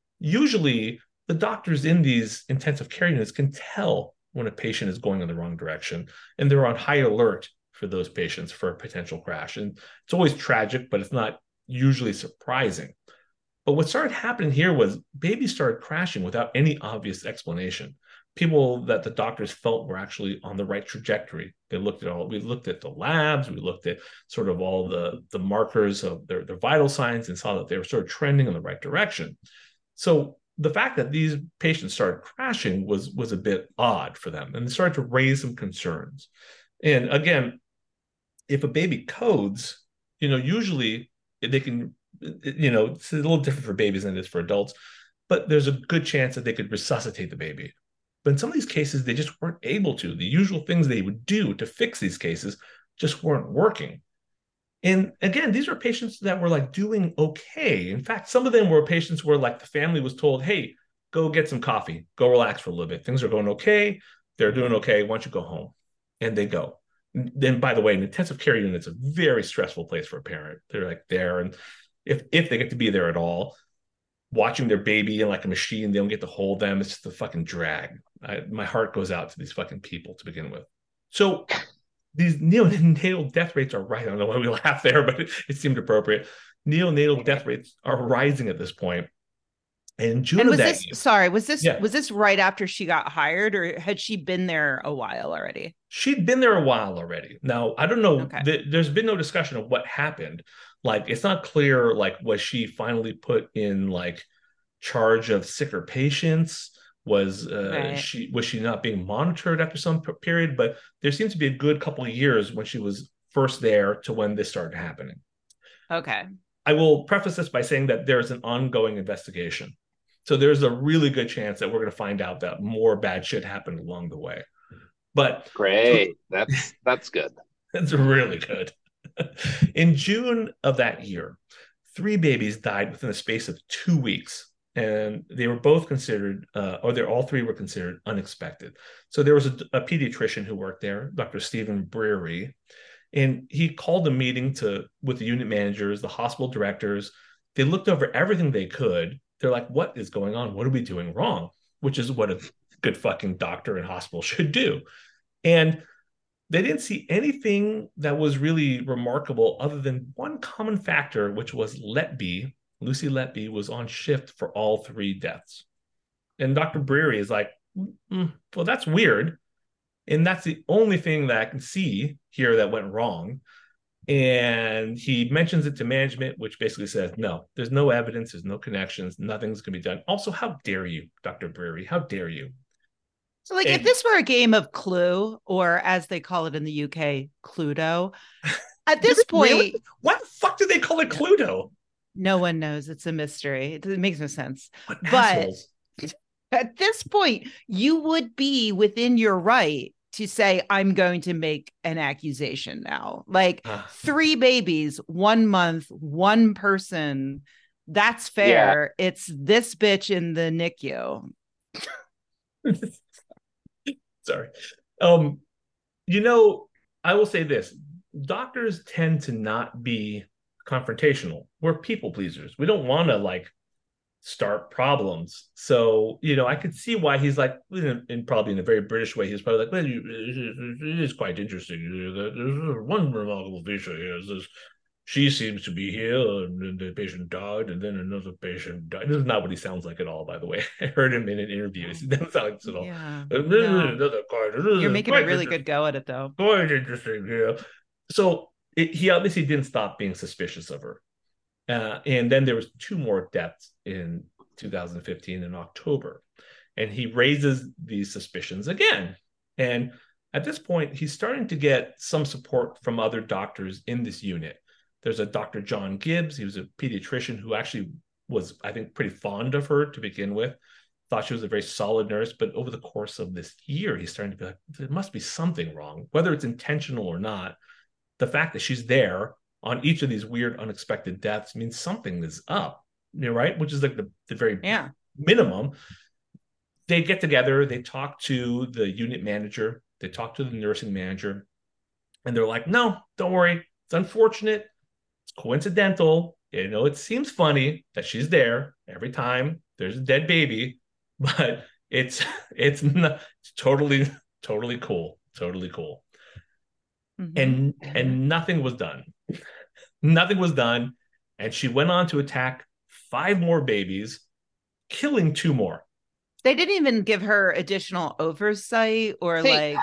Speaker 5: usually the doctors in these intensive care units can tell when a patient is going in the wrong direction, and they're on high alert for those patients for a potential crash. And it's always tragic, but it's not usually surprising. But what started happening here was babies started crashing without any obvious explanation. People that the doctors felt were actually on the right trajectory. They looked at all, we looked at the labs, we looked at sort of all the, the markers of their, their vital signs and saw that they were sort of trending in the right direction. So the fact that these patients started crashing was, was a bit odd for them, and it started to raise some concerns. And again, if a baby codes, you know, usually they can, you know, it's a little different for babies than it is for adults, but there's a good chance that they could resuscitate the baby. But in some of these cases, they just weren't able to. The usual things they would do to fix these cases just weren't working. And again, these are patients that were like doing okay. In fact, some of them were patients where like the family was told, hey, go get some coffee, go relax for a little bit. Things are going okay. They're doing okay. Why don't you go home? And they go. Then, by the way, an intensive care unit is a very stressful place for a parent. They're like there, and if if they get to be there at all, watching their baby in like a machine, they don't get to hold them. It's just a fucking drag. I, my heart goes out to these fucking people to begin with. So these neonatal death rates are right. I don't know why we laugh there, but it, it seemed appropriate. Neonatal death rates are rising at this point. And in June
Speaker 6: and was
Speaker 5: of that
Speaker 6: this
Speaker 5: year,
Speaker 6: sorry was this
Speaker 5: yeah.
Speaker 6: was this right after she got hired, or had she been there a while already?
Speaker 5: She'd been there a while already. Now, I don't know.
Speaker 6: Okay.
Speaker 5: Th- there's been no discussion of what happened. Like, it's not clear, like, was she finally put in, like, charge of sicker patients? Was uh,
Speaker 6: right.
Speaker 5: she was she not being monitored after some p- period? But there seems to be a good couple of years when she was first there to when this started happening.
Speaker 6: Okay.
Speaker 5: I will preface this by saying that there's an ongoing investigation. So there's a really good chance that we're going to find out that more bad shit happened along the way. But
Speaker 7: great. That's that's good.
Speaker 5: That's really good. In June of that year, three babies died within a space of two weeks. And they were both considered, uh, or they're all three were considered unexpected. So there was a, a pediatrician who worked there, Doctor Stephen Breary, and he called a meeting to with the unit managers, the hospital directors. They looked over everything they could. They're like, what is going on? What are we doing wrong? Which is what a good fucking doctor and hospital should do. And they didn't see anything that was really remarkable other than one common factor, which was Letby. Lucy Letby was on shift for all three deaths. And Doctor Breary is like, mm, well, that's weird. And that's the only thing that I can see here that went wrong. And he mentions it to management, which basically says, no, there's no evidence, there's no connections, nothing's going to be done. Also, how dare you, Doctor Breary? How dare you?
Speaker 6: So, like,
Speaker 5: and,
Speaker 6: if this were a game of Clue, or as they call it in the U K, Cluedo, at this point...
Speaker 5: Really? Why the fuck do they call it Cluedo?
Speaker 6: No one knows. It's a mystery. It, it makes no sense.
Speaker 5: What
Speaker 6: but
Speaker 5: assholes.
Speaker 6: At this point, you would be within your right to say, I'm going to make an accusation now. Like uh, three babies, one month, one person. That's fair. Yeah. It's this bitch in the N I C U.
Speaker 5: Sorry. Um, you know, I will say this. Doctors tend to not be confrontational. We're people pleasers. We don't want to like start problems. So, you know, I could see why he's like, in, in probably in a very British way, he's probably like, well, you, it is quite interesting. There's one remarkable feature here is this, she seems to be here, and the patient died, and then another patient died. This is not what he sounds like at all, by the way. I heard him in an interview. He doesn't sound like this at all.
Speaker 6: Yeah,
Speaker 5: no.
Speaker 6: You're making a really good go at it, though.
Speaker 5: Quite interesting, yeah. So it, he obviously didn't stop being suspicious of her. Uh, and then there was two more deaths in two thousand fifteen in October. And he raises these suspicions again. And at this point, he's starting to get some support from other doctors in this unit. There's a Doctor John Gibbs. He was a pediatrician who actually was, I think, pretty fond of her to begin with. Thought she was a very solid nurse. But over the course of this year, he's starting to be like, there must be something wrong, whether it's intentional or not. The fact that she's there on each of these weird, unexpected deaths means something is up, you know, right? Which is like the, the very
Speaker 6: yeah.
Speaker 5: minimum. They get together, they talk to the unit manager, they talk to the nursing manager, and they're like, no, don't worry. It's unfortunate. It's coincidental. You know, it seems funny that she's there every time there's a dead baby, but it's it's, not, it's totally, totally cool. Totally cool. Mm-hmm. And and nothing was done. Nothing was done. And she went on to attack five more babies, killing two more.
Speaker 6: They didn't even give her additional oversight or See, like.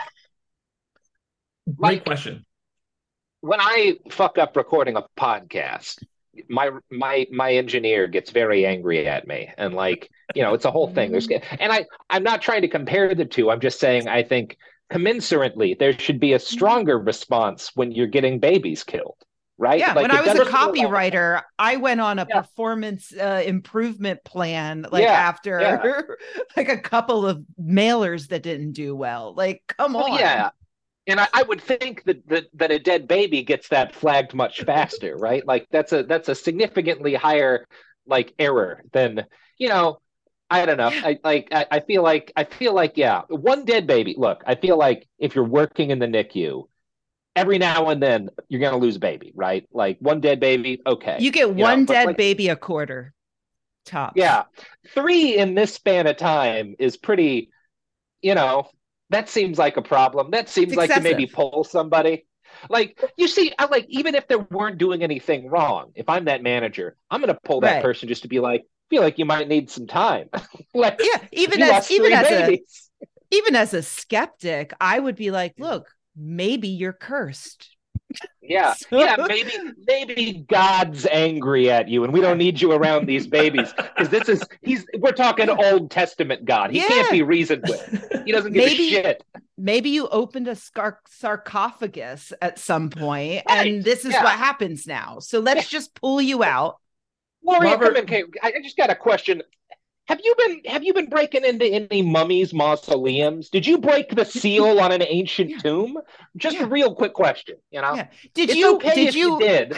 Speaker 5: Great
Speaker 7: like,
Speaker 5: question.
Speaker 7: When I fuck up recording a podcast, my my my engineer gets very angry at me, and like, you know, it's a whole thing. There's and I I'm not trying to compare the two. I'm just saying I think commensurately there should be a stronger response when you're getting babies killed. Right?
Speaker 6: Yeah.
Speaker 7: Like,
Speaker 6: when I was a copywriter, I went on a yeah. performance uh, improvement plan, like yeah. after yeah. like a couple of mailers that didn't do well. Like, come
Speaker 7: well,
Speaker 6: on.
Speaker 7: Yeah. And I, I would think that, that that a dead baby gets that flagged much faster, right? Like that's a that's a significantly higher like error than, you know, I don't know. I like I, I feel like I feel like yeah, one dead baby. Look, I feel like if you're working in the N I C U, every now and then you're going to lose a baby, right? Like one dead baby, okay.
Speaker 6: You get one you know, dead like, baby a quarter, top.
Speaker 7: Yeah. Three in this span of time is pretty, you know, that seems like a problem. That seems it's like excessive. To maybe pull somebody. Like, you see, I like, even if they weren't doing anything wrong, if I'm that manager, I'm going to pull that right. person just to be like, feel like you might need some time. Like,
Speaker 6: yeah, even as, even as a, even as a skeptic, I would be like, look, maybe you're cursed.
Speaker 7: Yeah. So... Yeah. Maybe, maybe God's angry at you and we don't need you around these babies. Because this is, he's, we're talking Old Testament God. He yeah. can't be reasoned with. He doesn't give maybe, a shit.
Speaker 6: Maybe you opened a scar- sarcophagus at some point right. and this is yeah. what happens now. So let's yeah. just pull you out.
Speaker 7: Laurie, Robert... come in. I just got a question. Have you been have you been breaking into any mummies' mausoleums? Did you break the seal on an ancient yeah. tomb? Just yeah. a real quick question, you know. Yeah.
Speaker 6: Did
Speaker 7: it's
Speaker 6: you
Speaker 7: okay
Speaker 6: did
Speaker 7: if
Speaker 6: you,
Speaker 7: you did?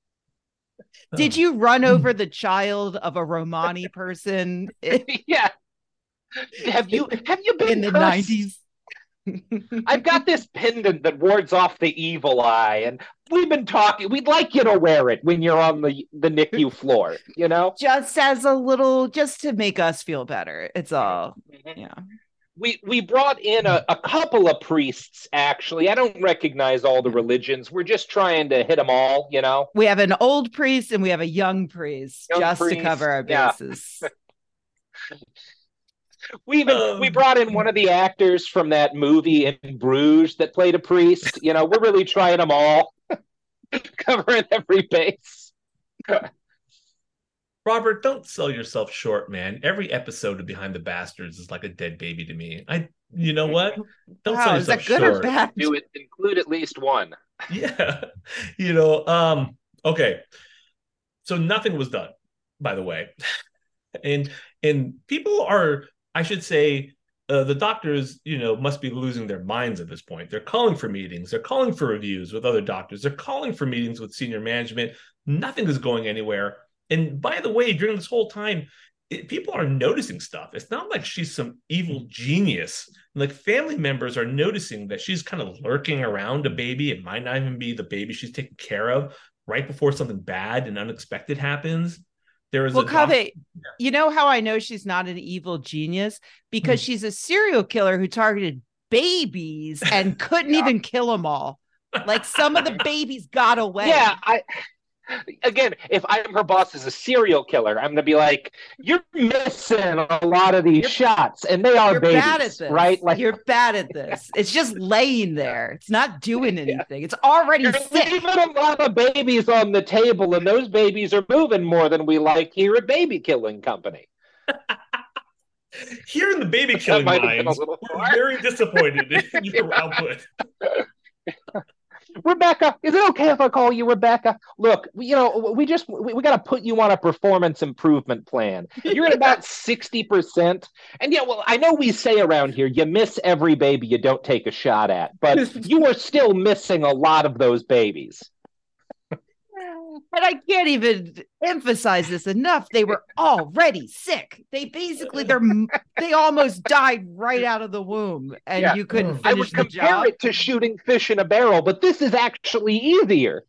Speaker 6: Did you run over the child of a Romani person?
Speaker 7: Yeah. Have you have you been
Speaker 6: in the nineties?
Speaker 7: I've got this pendant that wards off the evil eye, and we've been talking. We'd like you to wear it when you're on the, the N I C U floor, you know?
Speaker 6: Just as a little, just to make us feel better. It's all,
Speaker 7: mm-hmm.
Speaker 6: yeah.
Speaker 7: We we brought in a, a couple of priests, actually. I don't recognize all the religions. We're just trying to hit them all, you know?
Speaker 6: We have an old priest and we have a young priest, young just priest. to cover our bases.
Speaker 7: Yeah. We even um, we brought in one of the actors from that movie in Bruges that played a priest. You know, we're really trying them all, covering every base.
Speaker 5: Robert, don't sell yourself short, man. Every episode of Behind the Bastards is like a dead baby to me. I, you know what? Don't
Speaker 6: wow,
Speaker 5: sell
Speaker 6: is
Speaker 5: yourself
Speaker 6: that good
Speaker 5: short.
Speaker 6: Or bad?
Speaker 7: Do it. Include at least one.
Speaker 5: Yeah, you know. Um. Okay. So nothing was done, by the way, and and people are. I should say uh, the doctors, you know, must be losing their minds at this point. They're calling for meetings. They're calling for reviews with other doctors. They're calling for meetings with senior management. Nothing is going anywhere. And by the way, during this whole time, it, people are noticing stuff. It's not like she's some evil genius. Like family members are noticing that she's kind of lurking around a baby. It might not even be the baby she's taking care of right before something bad and unexpected happens. There is
Speaker 6: well,
Speaker 5: a
Speaker 6: Kaveh,
Speaker 5: doc-
Speaker 6: you know how I know she's not an evil genius? Because hmm. she's a serial killer who targeted babies and couldn't yeah. even kill them all. Like some of the babies got away.
Speaker 7: Yeah, I again, if I'm her boss as a serial killer, I'm gonna be like, you're missing a lot of these you're, shots, and they are
Speaker 6: you're
Speaker 7: babies,
Speaker 6: bad at this.
Speaker 7: Right?
Speaker 6: Like you're bad at this. It's just laying there. It's not doing anything. Yeah. It's already
Speaker 7: you're
Speaker 6: sick.
Speaker 7: Leaving a lot of babies on the table, and those babies are moving more than we like here at Baby Killing Company.
Speaker 5: Here in the baby killing minds, we're very disappointed in your output.
Speaker 7: Rebecca, is it okay if I call you Rebecca? Look, you know, we just we, we got to put you on a performance improvement plan. You're at about sixty percent. And yeah, well, I know we say around here, you miss every baby you don't take a shot at, but you are still missing a lot of those babies.
Speaker 6: And I can't even emphasize this enough. They were already sick. They basically, they're they almost died right out of the womb, and yeah. you couldn't finish
Speaker 7: I would
Speaker 6: the
Speaker 7: compare
Speaker 6: job.
Speaker 7: it to shooting fish in a barrel, but this is actually easier.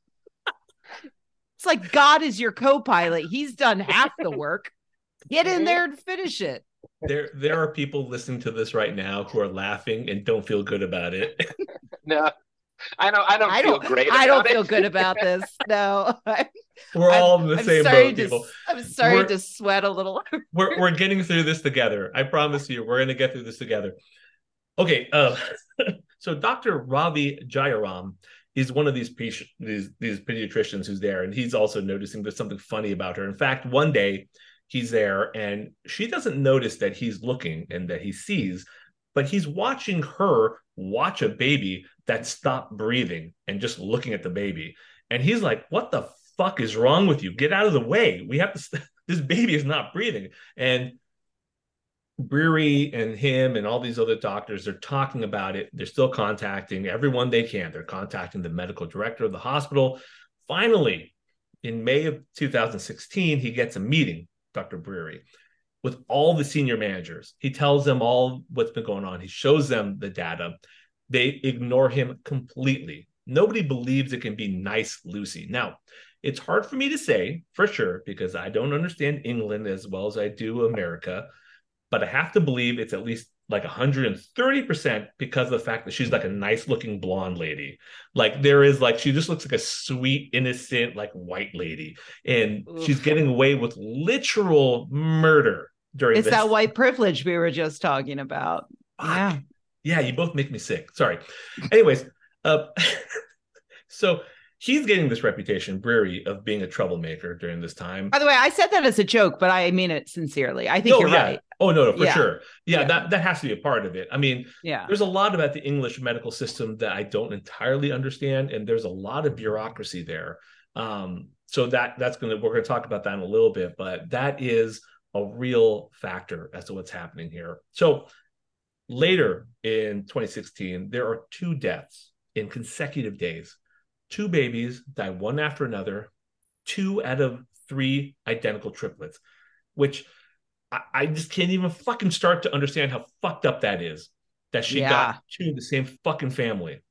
Speaker 6: It's like God is your co-pilot. He's done half the work. Get in there and finish it.
Speaker 5: There, there are people listening to this right now who are laughing and don't feel good about it.
Speaker 7: No. I don't. I don't
Speaker 6: I
Speaker 7: feel
Speaker 6: don't,
Speaker 7: great.
Speaker 6: I don't
Speaker 7: it.
Speaker 6: feel good about this. No,
Speaker 5: we're
Speaker 6: I'm,
Speaker 5: all in the
Speaker 6: I'm
Speaker 5: same boat,
Speaker 6: to,
Speaker 5: people.
Speaker 6: I'm starting
Speaker 5: we're,
Speaker 6: to sweat a little.
Speaker 5: we're we're getting through this together. I promise you, we're going to get through this together. Okay. Uh, so Doctor Ravi Jayaram is one of these patient, these these pediatricians who's there, and he's also noticing there's something funny about her. In fact, one day he's there, and she doesn't notice that he's looking and that he sees, but he's watching her watch a baby that stopped breathing and just looking at the baby. And he's like, what the fuck is wrong with you? Get out of the way. We have to, st- this baby is not breathing. And Breary and him and all these other doctors are talking about it. They're still contacting everyone they can. They're contacting the medical director of the hospital. Finally, in May of two thousand sixteen, he gets a meeting, Doctor Breary, with all the senior managers. He tells them all what's been going on. He shows them the data. They ignore him completely. Nobody believes it can be nice Lucy. Now, it's hard for me to say for sure because I don't understand England as well as I do America, but I have to believe it's at least like one hundred thirty percent because of the fact that she's like a nice looking blonde lady. Like there is like, she just looks like a sweet, innocent, like white lady. And Oof. She's getting away with literal murder during
Speaker 6: it's
Speaker 5: this.
Speaker 6: That white privilege we were just talking about.
Speaker 5: Fuck.
Speaker 6: Yeah.
Speaker 5: Yeah, you both make me sick. Sorry. Anyways, uh, so he's getting this reputation, Breary, of being a troublemaker during this time.
Speaker 6: By the way, I said that as a joke, but I mean it sincerely. I think
Speaker 5: no,
Speaker 6: you're
Speaker 5: yeah.
Speaker 6: right.
Speaker 5: Oh, no, no, for
Speaker 6: yeah.
Speaker 5: sure. Yeah,
Speaker 6: yeah,
Speaker 5: that, that has to be a part of it. I mean,
Speaker 6: yeah.
Speaker 5: there's a lot about the English medical system that I don't entirely understand, and there's a lot of bureaucracy there. Um, so that that's going to, we're going to talk about that in a little bit, but that is a real factor as to what's happening here. So later in twenty sixteen, there are two deaths in consecutive days. Two babies die one after another, two out of three identical triplets, which I, I just can't even fucking start to understand how fucked up that is, that she
Speaker 6: yeah.
Speaker 5: got two of the same fucking family.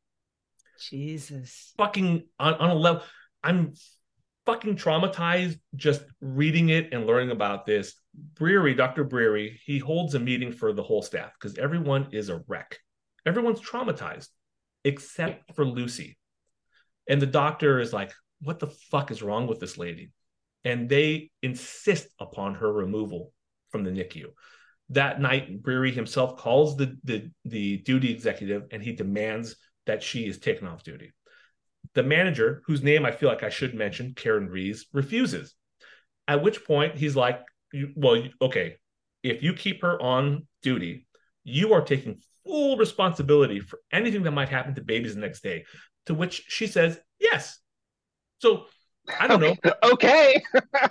Speaker 6: Jesus.
Speaker 5: Fucking on, on a level, I'm fucking traumatized just reading it and learning about this. Breary, Doctor Breary, he holds a meeting for the whole staff because everyone is a wreck. Everyone's traumatized except for Lucy. And the doctor is like, what the fuck is wrong with this lady? And they insist upon her removal from the N I C U. That night, Breary himself calls the, the, the duty executive and he demands that she is taken off duty. The manager, whose name I feel like I should mention, Karen Rees, refuses. At which point he's like, well, okay, if you keep her on duty, you are taking full responsibility for anything that might happen to babies the next day. To which she says, yes. So I don't
Speaker 7: okay.
Speaker 5: know.
Speaker 7: Okay.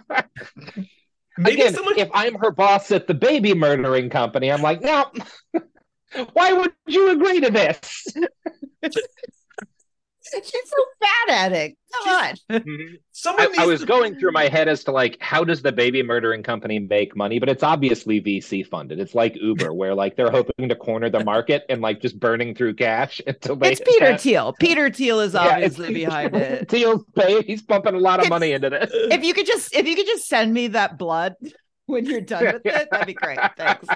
Speaker 5: Maybe
Speaker 7: Again,
Speaker 5: someone...
Speaker 7: if I'm her boss at the baby murdering company, I'm like, no, why would you agree to this?
Speaker 6: She's so bad at it. Come on.
Speaker 7: Mhm.
Speaker 5: Someone
Speaker 7: I,
Speaker 5: needs
Speaker 7: I was
Speaker 5: to-
Speaker 7: going through my head as to like, how does the baby murdering company make money? But it's obviously V C funded. It's like Uber, where like they're hoping to corner the market and like just burning through cash until they.
Speaker 6: It's Peter
Speaker 7: that-
Speaker 6: Thiel. Peter Thiel is
Speaker 7: Yeah, it's-
Speaker 6: obviously behind it.
Speaker 7: Thiel's pay. He's pumping a lot of money into this.
Speaker 6: If you could just if you could just send me that blood when you're done with it, that'd be great. Thanks.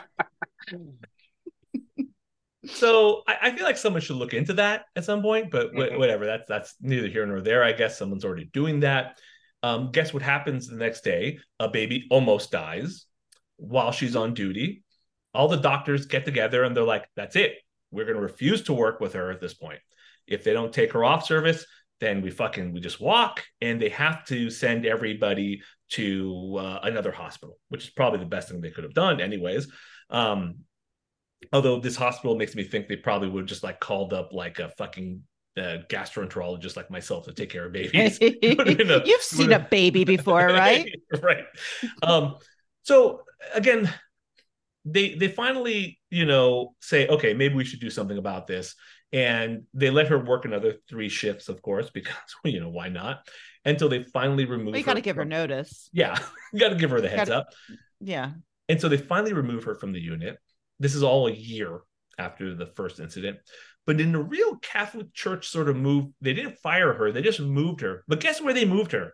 Speaker 5: So I, I feel like someone should look into that at some point, but wh-
Speaker 7: Mhm.
Speaker 5: whatever. That's that's neither here nor there. I guess someone's already doing that. Um, guess what happens the next day? A baby almost dies while she's on duty. All the doctors get together and they're like, "That's it. We're going to refuse to work with her at this point. If they don't take her off service, then we fucking we just walk." And they have to send everybody to uh, another hospital, which is probably the best thing they could have done, anyways. Um, Although this hospital makes me think they probably would have just like called up like a fucking uh, gastroenterologist like myself to take care of babies. It would have been a-
Speaker 6: You've seen a baby before, right?
Speaker 5: Right. Um, so again, they they finally, you know, say, okay, maybe we should do something about this. And they let her work another three shifts, of course, because, you know, why not? Until they finally remove
Speaker 6: Well, you got to
Speaker 5: her
Speaker 6: give her
Speaker 5: from-
Speaker 6: notice.
Speaker 5: Yeah, you got to give her the heads
Speaker 6: Gotta-
Speaker 5: up.
Speaker 6: Yeah.
Speaker 5: And so they finally remove her from the unit. This is all a year after the first incident. But in the real Catholic Church sort of move, they didn't fire her. They just moved her. But guess where they moved her?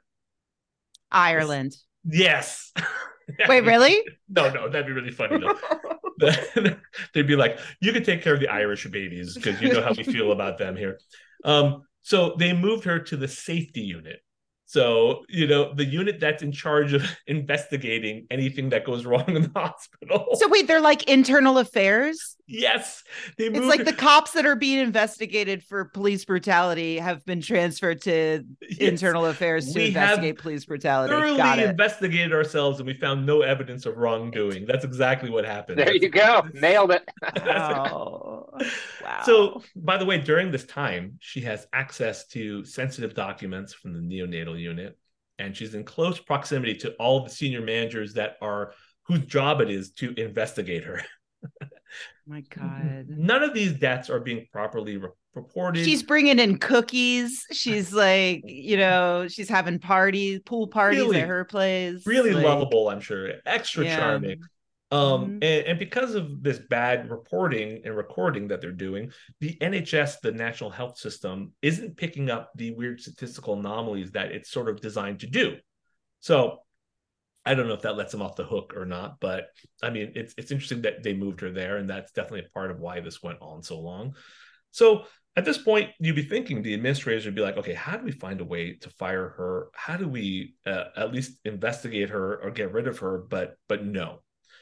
Speaker 6: Ireland.
Speaker 5: Yes.
Speaker 6: Wait, really?
Speaker 5: No, no, that'd be really funny though. They'd be like, you can take care of the Irish babies because you know how we feel about them here. Um, so they moved her to the safety unit. So, you know, the unit that's in charge of investigating anything that goes wrong in the hospital.
Speaker 6: So wait, they're like internal affairs?
Speaker 5: Yes. They moved
Speaker 6: It's like
Speaker 5: her-
Speaker 6: the cops that are being investigated for police brutality have been transferred to
Speaker 5: Yes.
Speaker 6: internal affairs to
Speaker 5: We have
Speaker 6: investigate police brutality.
Speaker 5: thoroughly
Speaker 6: Got it.
Speaker 5: investigated ourselves and we found no evidence of wrongdoing. That's exactly what happened.
Speaker 7: There you go. Nailed it.
Speaker 6: Oh, wow.
Speaker 5: So, by the way, during this time, she has access to sensitive documents from the neonatal unit, and she's in close proximity to all the senior managers that are whose job it is to investigate her.
Speaker 6: my God.
Speaker 5: None of these deaths are being properly re- reported.
Speaker 6: She's bringing in cookies. She's like, you know, she's having parties, pool parties
Speaker 5: Really-
Speaker 6: at her place.
Speaker 5: really
Speaker 6: Like,
Speaker 5: lovable, I'm sure, extra
Speaker 6: Yeah.
Speaker 5: charming. Um,
Speaker 6: Mhm.
Speaker 5: and, and because of this bad reporting and recording that they're doing, the N H S, the National Health System, isn't picking up the weird statistical anomalies that it's sort of designed to do. So I don't know if that lets them off the hook or not, but I mean, it's it's interesting that they moved her there, and that's definitely a part of why this went on so long. So at this point, you'd be thinking the administrators would be like, okay, how do we find a way to fire her? How do we uh, at least investigate her or get rid of her? But but no.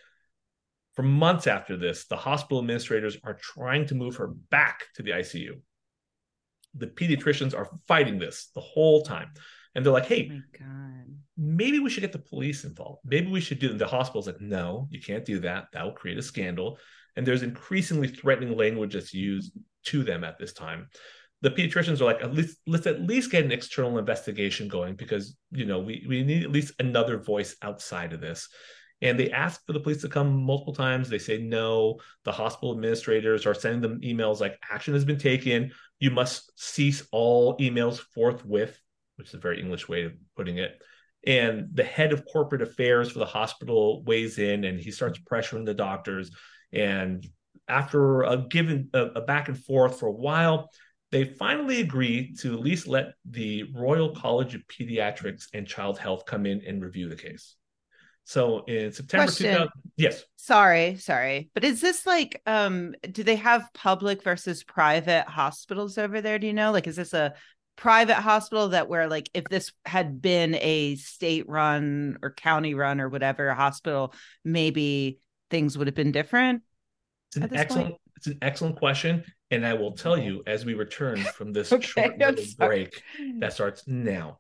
Speaker 5: For months after this, the hospital administrators are trying to move her back to the I C U. The pediatricians are fighting this the whole time. And they're like,
Speaker 6: Oh
Speaker 5: hey,
Speaker 6: my God.
Speaker 5: maybe we should get the police involved. Maybe we should do it. The hospital's like, no, you can't do that. That will create a scandal. And there's increasingly threatening language that's used to them at this time. The pediatricians are like, at least let's at least get an external investigation going because, you know, we, we need at least another voice outside of this. And they ask for the police to come multiple times. They say no. The hospital administrators are sending them emails like action has been taken. You must cease all emails forthwith, which is a very English way of putting it. And the head of corporate affairs for the hospital weighs in and he starts pressuring the doctors. And after a given a, a back and forth for a while, they finally agree to at least let the Royal College of Pediatrics and Child Health come in and review the case. So in September
Speaker 6: Question.
Speaker 5: two thousand, yes.
Speaker 6: Sorry, sorry. But is this like, um, do they have public versus private hospitals over there? Do you know? Like, is this a private hospital that where like if this had been a state run or county run or whatever hospital, maybe things would have been different?
Speaker 5: It's an
Speaker 6: At this
Speaker 5: excellent,
Speaker 6: point?
Speaker 5: it's an excellent question. And I will tell you as we return from this
Speaker 6: Okay,
Speaker 5: short
Speaker 6: I'm
Speaker 5: little
Speaker 6: sorry.
Speaker 5: break that starts now.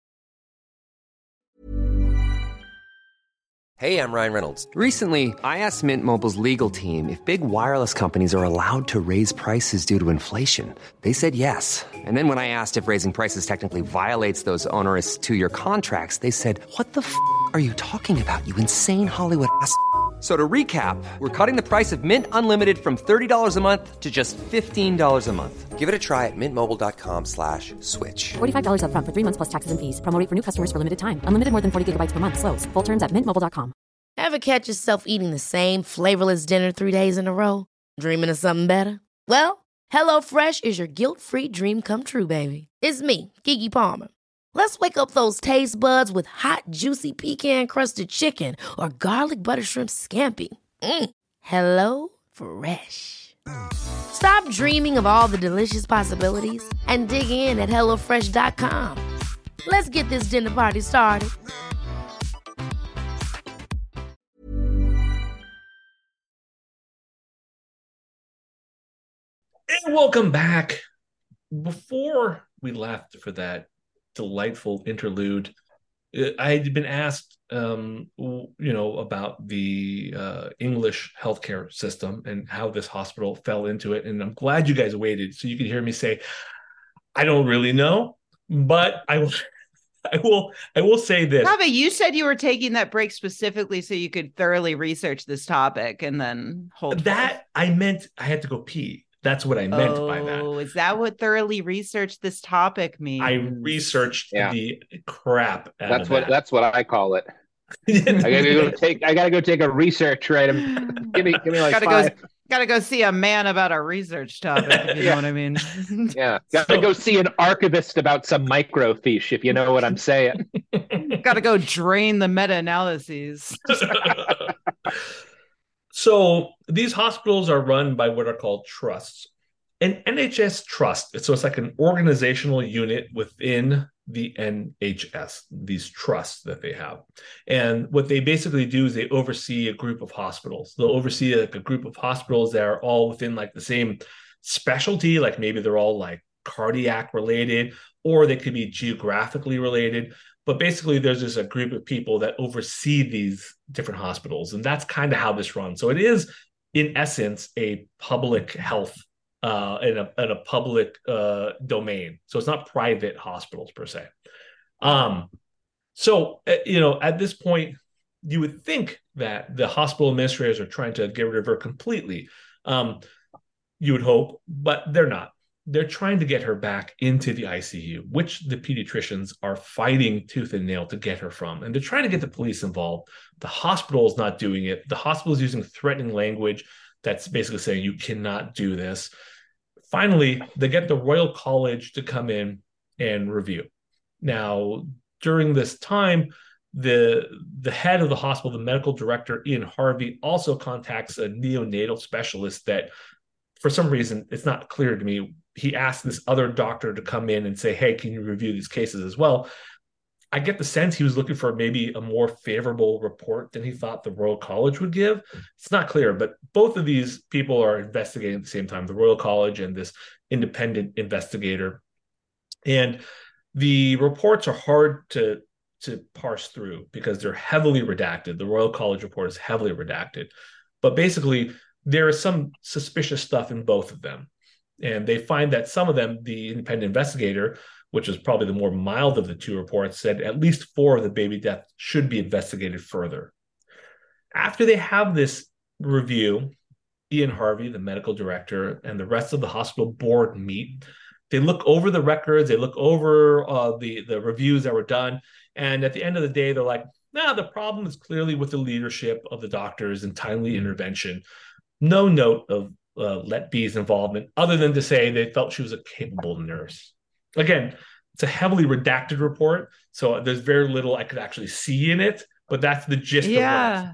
Speaker 8: Hey, I'm Ryan Reynolds. Recently, I asked Mint Mobile's legal team if big wireless companies are allowed to raise prices due to inflation. They said yes. And then when I asked if raising prices technically violates those onerous two-year contracts, they said, "What the f*** are you talking about, you insane Hollywood ass f- So to recap, we're cutting the price of Mint Unlimited from thirty dollars a month to just fifteen dollars a month. Give it a try at mintmobile.com slash switch.
Speaker 9: forty-five dollars up front for three months plus taxes and fees. Promo rate for new customers for limited time. Unlimited more than forty gigabytes per month. Slows full terms at mint mobile dot com.
Speaker 1: Ever catch yourself eating the same flavorless dinner three days in a row? Dreaming of something better? Well, HelloFresh is your guilt-free dream come true, baby. It's me, Keke Palmer. Let's wake up those taste buds with hot, juicy pecan-crusted chicken or garlic butter shrimp scampi. Mm. Hello Fresh. Stop dreaming of all the delicious possibilities and dig in at hello fresh dot com. Let's get this dinner party started.
Speaker 5: And welcome back. Before we left for that delightful interlude, I had been asked, um, you know, about the uh, English healthcare system and how this hospital fell into it. And I'm glad you guys waited so you could hear me say, I don't really know, but I will. I will. I will say this.
Speaker 6: Kaveh, you said you were taking that break specifically so you could thoroughly research this topic and then hold
Speaker 5: that.
Speaker 6: forth.
Speaker 5: I meant I had to go pee. That's what I meant
Speaker 6: oh,
Speaker 5: by that.
Speaker 6: Oh, is that what thoroughly researched this topic means?
Speaker 5: I researched yeah. the crap out
Speaker 7: that's
Speaker 5: of
Speaker 7: what
Speaker 5: that.
Speaker 7: That's what I call it. I gotta go take. I gotta go take a research. Right? Give me. Give me like
Speaker 6: gotta
Speaker 7: five.
Speaker 6: Go, gotta go see a man about a research topic. If you
Speaker 7: yeah.
Speaker 6: know what I mean?
Speaker 7: Yeah. Gotta so, go see an archivist about some microfiche. If you know what I'm saying.
Speaker 6: Gotta go drain the meta-analyses.
Speaker 5: So these hospitals are run by what are called trusts. An N H S trust, so it's like an organizational unit within the N H S, these trusts that they have. And what they basically do is they oversee a group of hospitals. They'll oversee like a group of hospitals that are all within like the same specialty, like maybe they're all like cardiac related, or they could be geographically related. But basically, there's just a group of people that oversee these different hospitals. And that's kind of how this runs. So it is, in essence, a public health uh, in, a, in a public uh, domain. So it's not private hospitals per se. Um, so, you know, at this point, you would think that the hospital administrators are trying to get rid of her completely. Um, you would hope, but they're not. They're trying to get her back into the I C U, which the pediatricians are fighting tooth and nail to get her from. And they're trying to get the police involved. The hospital is not doing it. The hospital is using threatening language that's basically saying you cannot do this. Finally, they get the Royal College to come in and review. Now, during this time, the the head of the hospital, the medical director, Ian Harvey, also contacts a neonatal specialist that, for some reason, it's not clear to me. He asked this other doctor to come in and say, hey, can you review these cases as well? I get the sense he was looking for maybe a more favorable report than he thought the Royal College would give. It's not clear, but both of these people are investigating at the same time, the Royal College and this independent investigator. And the reports are hard to, to parse through because they're heavily redacted. The Royal College report is heavily redacted. But basically, there is some suspicious stuff in both of them. And they find that some of them, the independent investigator, which is probably the more mild of the two reports, said at least four of the baby deaths should be investigated further. After they have this review, Ian Harvey, the medical director, and the rest of the hospital board meet. They look over the records, they look over uh, the, the reviews that were done. And at the end of the day, they're like, nah, the problem is clearly with the leadership of the doctors and timely intervention. No note of uh, Let B's involvement, other than to say they felt she was a capable nurse. Again, it's a heavily redacted report, so there's very little I could actually see in it, but that's the gist
Speaker 6: yeah.
Speaker 5: of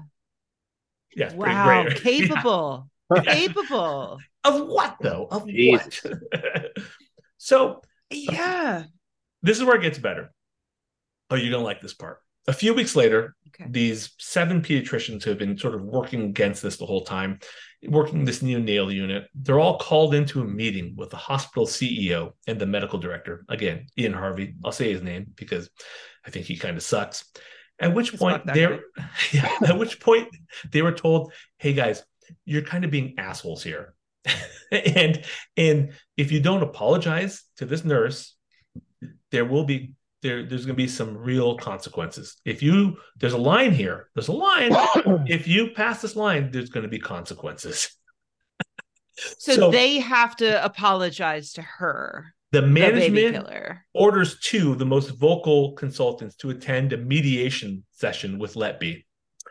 Speaker 5: it. Yeah.
Speaker 6: Wow.
Speaker 5: Pretty great.
Speaker 6: Capable.
Speaker 5: Yeah.
Speaker 6: Capable.
Speaker 5: Of what, though? Of
Speaker 7: Jesus.
Speaker 5: what? So,
Speaker 6: yeah.
Speaker 5: This is where it gets better. Oh, you're going to like this part. A few weeks later, okay. These seven pediatricians who have been sort of working against this the whole time, working this neonatal unit, they're all called into a meeting with the hospital C E O and the medical director. Again, Ian Harvey. I'll say his name because I think he kind of sucks. At which Just point they yeah, at which point they were told, hey guys, you're kind of being assholes here. and and if you don't apologize to this nurse, there will be there, there's going to be some real consequences. If you, there's a line here, there's a line. If you pass this line, there's going to be consequences.
Speaker 6: So, so they have to apologize to her.
Speaker 5: The management
Speaker 6: the baby killer.
Speaker 5: orders two of the most vocal consultants to attend a mediation session with Letby,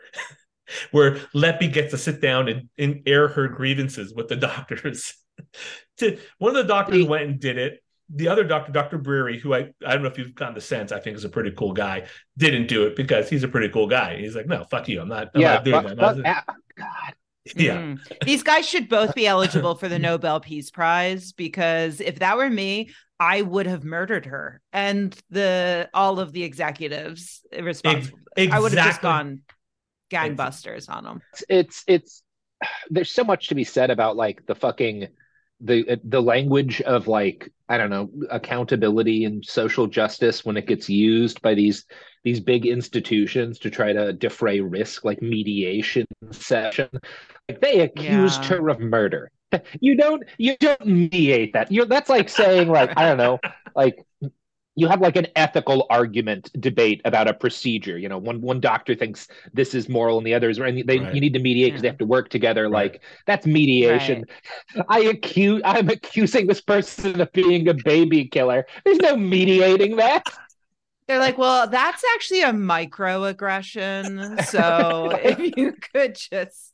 Speaker 5: where Letby gets to sit down and, and air her grievances with the doctors. to, one of the doctors went and did it. The other doctor, Doctor Breary, who I, I don't know if you've gotten the sense, I think is a pretty cool guy, didn't do it because he's a pretty cool guy. He's like, no, fuck you. I'm not, I'm
Speaker 7: yeah,
Speaker 5: not doing
Speaker 7: but,
Speaker 5: that.
Speaker 7: But, uh, God.
Speaker 5: Yeah.
Speaker 6: Mm. These guys should both be eligible for the Nobel Peace Prize, because if that were me, I would have murdered her and the all of the executives responsible.
Speaker 5: Exactly.
Speaker 6: I would have just gone gangbusters on them.
Speaker 7: It's it's there's so much to be said about like the fucking the the language of like I don't know accountability and social justice when it gets used by these these big institutions to try to defray risk, like mediation session. Like they accused
Speaker 6: Yeah.
Speaker 7: her of murder. You don't you don't mediate that. You're that's like saying like I don't know like you have like an ethical argument debate about a procedure. You know, one one doctor thinks this is moral and the other is right. And they
Speaker 5: Right.
Speaker 7: you need to mediate because
Speaker 6: Yeah.
Speaker 7: they have to work together.
Speaker 5: Right.
Speaker 7: Like that's mediation. I accuse I'm accusing this person of being a baby killer. There's no mediating that.
Speaker 6: They're like, well, that's actually a microaggression. So if you could just,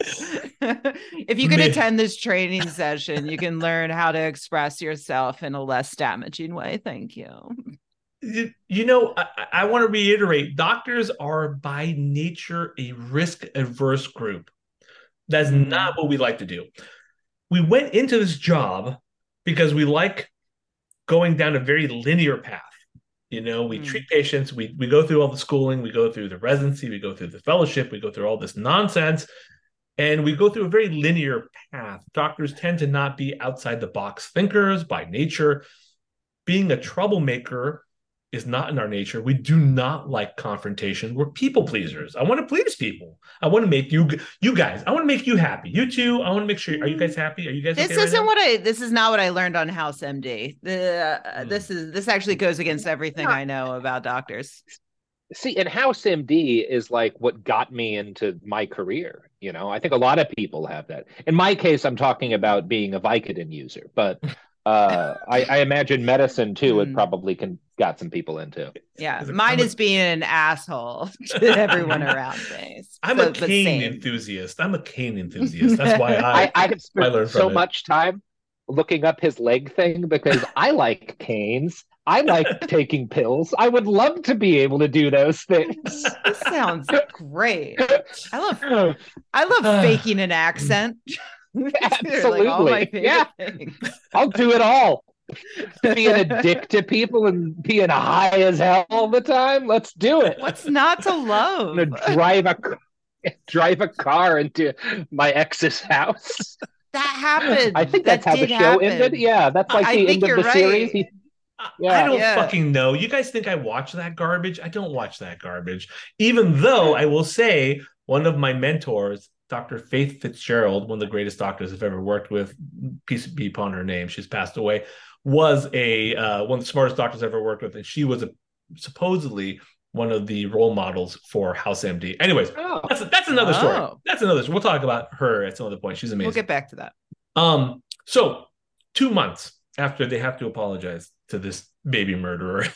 Speaker 6: if you could
Speaker 5: Me-
Speaker 6: attend this training session, you can learn how to express yourself in a less damaging way. Thank you.
Speaker 5: You, you know, I, I want to reiterate, doctors are by nature a risk-averse group. That's
Speaker 6: Mhm.
Speaker 5: not what we like to do. We went into this job because we like going down a very linear path. You know, we
Speaker 6: Mm.
Speaker 5: treat patients, we we go through all the schooling, we go through the residency, we go through the fellowship, we go through all this nonsense, and we go through a very linear path. Doctors tend to not be outside the box thinkers by nature. Being a troublemaker is not in our nature. We do not like confrontation. We're people pleasers. I want to please people. I want to make you you guys, I want to make you happy. You too. I want to make sure, are you guys happy? Are you guys
Speaker 6: This
Speaker 5: okay right
Speaker 6: isn't
Speaker 5: now?
Speaker 6: what I, this is not what I learned on House M D. The, uh,
Speaker 5: Mm.
Speaker 6: This is, this actually goes against everything I know about doctors.
Speaker 7: See, and House M D is like what got me into my career. You know, I think a lot of people have that. In my case, I'm talking about being a Vicodin user, but uh, I, I imagine medicine too. It
Speaker 6: Mm.
Speaker 7: probably can got some people into.
Speaker 6: Yeah.
Speaker 5: Is it-
Speaker 6: Mine
Speaker 5: I'm a-
Speaker 6: is being an asshole to everyone around me.
Speaker 5: I'm
Speaker 6: So-
Speaker 5: a
Speaker 6: but
Speaker 5: cane
Speaker 6: same.
Speaker 5: enthusiast. I'm a cane enthusiast. That's why I,
Speaker 7: I, I have
Speaker 5: I
Speaker 7: spent
Speaker 5: learned
Speaker 7: so
Speaker 5: from it.
Speaker 7: much time looking up his leg thing because I like canes. I like taking pills. I would love to be able to do those things.
Speaker 6: This sounds great. I love I love faking an accent. They're like all my
Speaker 7: Absolutely.
Speaker 6: favorite
Speaker 7: Yeah.
Speaker 6: things.
Speaker 7: I'll do it all. Being a dick to people and being high as hell all the time. Let's do it.
Speaker 6: What's not to love?
Speaker 7: I'm gonna drive a drive a car into my ex's house.
Speaker 6: That happened.
Speaker 7: I think
Speaker 6: That
Speaker 7: that's how the
Speaker 6: did
Speaker 7: show
Speaker 6: happen.
Speaker 7: ended. Yeah, that's like
Speaker 6: I
Speaker 7: the
Speaker 6: think
Speaker 7: end of
Speaker 6: you're
Speaker 7: the
Speaker 6: right.
Speaker 7: series. He-
Speaker 5: I-
Speaker 7: Yeah.
Speaker 5: I don't
Speaker 6: Yeah.
Speaker 5: fucking know. You guys think I watch that garbage? I don't watch that garbage. Even though I will say one of my mentors, Doctor Faith Fitzgerald, one of the greatest doctors I've ever worked with, peace be upon her name, she's passed away, was a uh, one of the smartest doctors I've ever worked with, and she was a, supposedly one of the role models for House M D. Anyways,
Speaker 7: Oh.
Speaker 5: that's that's another story.
Speaker 6: Oh.
Speaker 5: That's another story. We'll talk about her at some other point. She's amazing.
Speaker 6: We'll get back to that.
Speaker 5: Um, so two months after they have to apologize to this baby murderer,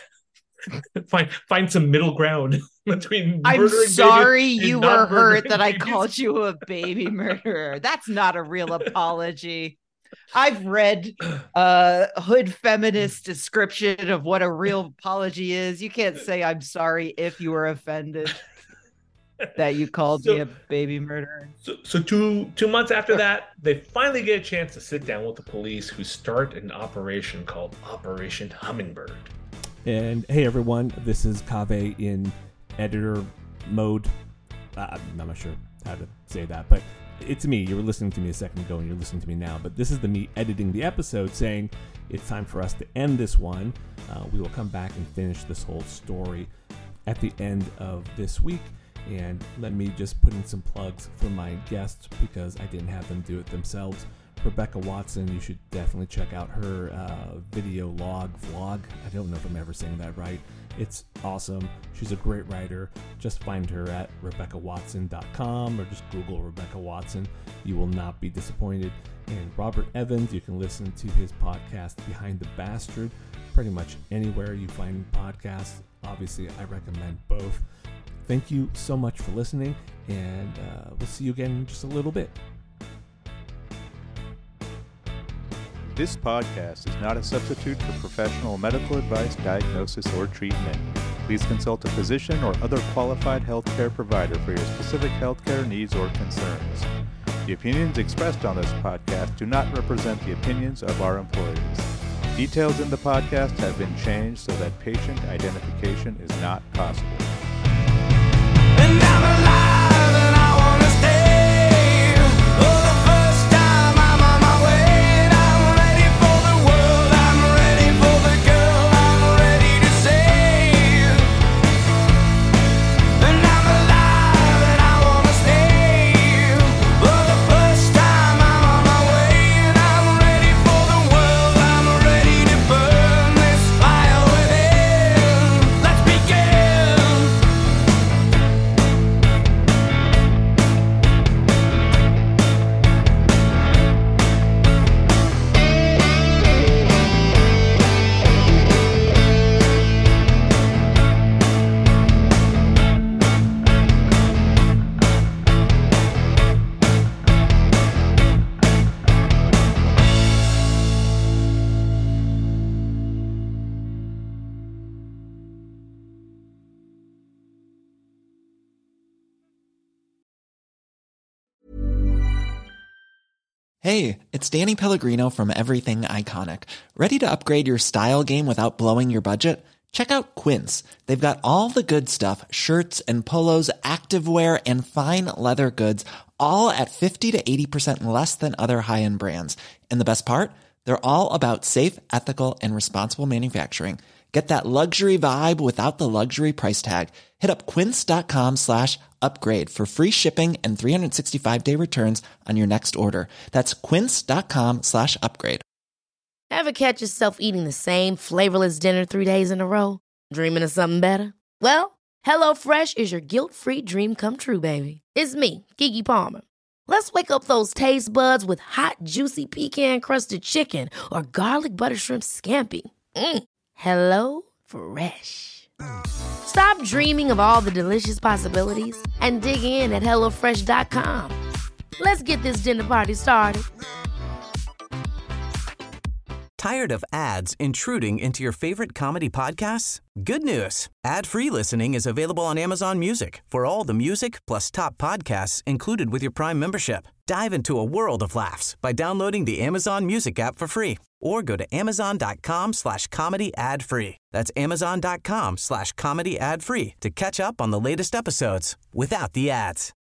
Speaker 5: find find some middle ground between.
Speaker 6: I'm
Speaker 5: murdering
Speaker 6: sorry
Speaker 5: babies and
Speaker 6: you
Speaker 5: not
Speaker 6: were hurt
Speaker 5: murdering
Speaker 6: that I
Speaker 5: babies.
Speaker 6: called you a baby murderer. That's not a real apology. I've read uh hood feminist description of what a real apology is. You can't say I'm sorry if you were offended that you called
Speaker 5: So-
Speaker 6: me a baby murderer.
Speaker 5: So, so two two months after that, they finally get a chance to sit down with the police, who start an operation called Operation Hummingbird.
Speaker 4: And hey everyone, this is Kaveh in editor mode. Uh, I'm not sure how to say that, but it's me. You were listening to me a second ago and you're listening to me now, but this is the me editing the episode saying it's time for us to end this one. Uh, we will come back and finish this whole story at the end of this week. And let me just put in some plugs for my guests because I didn't have them do it themselves. Rebecca Watson, you should definitely check out her uh, video log, vlog. I don't know if I'm ever saying that right. It's awesome. She's a great writer. Just find her at rebecca watson dot com or just Google Rebecca Watson. You will not be disappointed. And Robert Evans, you can listen to his podcast, Behind the Bastard, pretty much anywhere you find podcasts. Obviously, I recommend both. Thank you so much for listening, and uh, we'll see you again in just a little bit.
Speaker 10: This podcast is not a substitute for professional medical advice, diagnosis, or treatment. Please consult a physician or other qualified healthcare provider for your specific healthcare needs or concerns. The opinions expressed on this podcast do not represent the opinions of our employees. Details in the podcast have been changed so that patient identification is not possible. And I'm alive and I want to stay. For the first time I'm on my way. And I'm ready for the world. I'm ready for the girl. I'm ready to save. And I'm alive and I want to stay. For the first time I'm on my way. And I'm ready for the world. I'm ready to burn this fire within. Let's begin.
Speaker 11: Hey, it's Danny Pellegrino from Everything Iconic. Ready to upgrade your style game without blowing your budget? Check out Quince. They've got all the good stuff, shirts and polos, activewear, and fine leather goods, all at fifty to eighty percent less than other high-end brands. And the best part? They're all about safe, ethical, and responsible manufacturing. Get that luxury vibe without the luxury price tag. Hit up quince.com slash upgrade for free shipping and three sixty-five day returns on your next order. That's quince.com slash upgrade.
Speaker 1: Ever catch yourself eating the same flavorless dinner three days in a row? Dreaming of something better? Well, HelloFresh is your guilt-free dream come true, baby. It's me, Keke Palmer. Let's wake up those taste buds with hot, juicy pecan-crusted chicken or garlic butter shrimp scampi. Mm. Hello Fresh. Stop dreaming of all the delicious possibilities and dig in at hello fresh dot com. Let's get this dinner party started.
Speaker 3: Tired of ads intruding into your favorite comedy podcasts? Good news. Ad-free listening is available on Amazon Music for all the music plus top podcasts included with your Prime membership. Dive into a world of laughs by downloading the Amazon Music app for free or go to amazon.com slash comedy ad free. That's amazon.com slash comedy ad free to catch up on the latest episodes without the ads.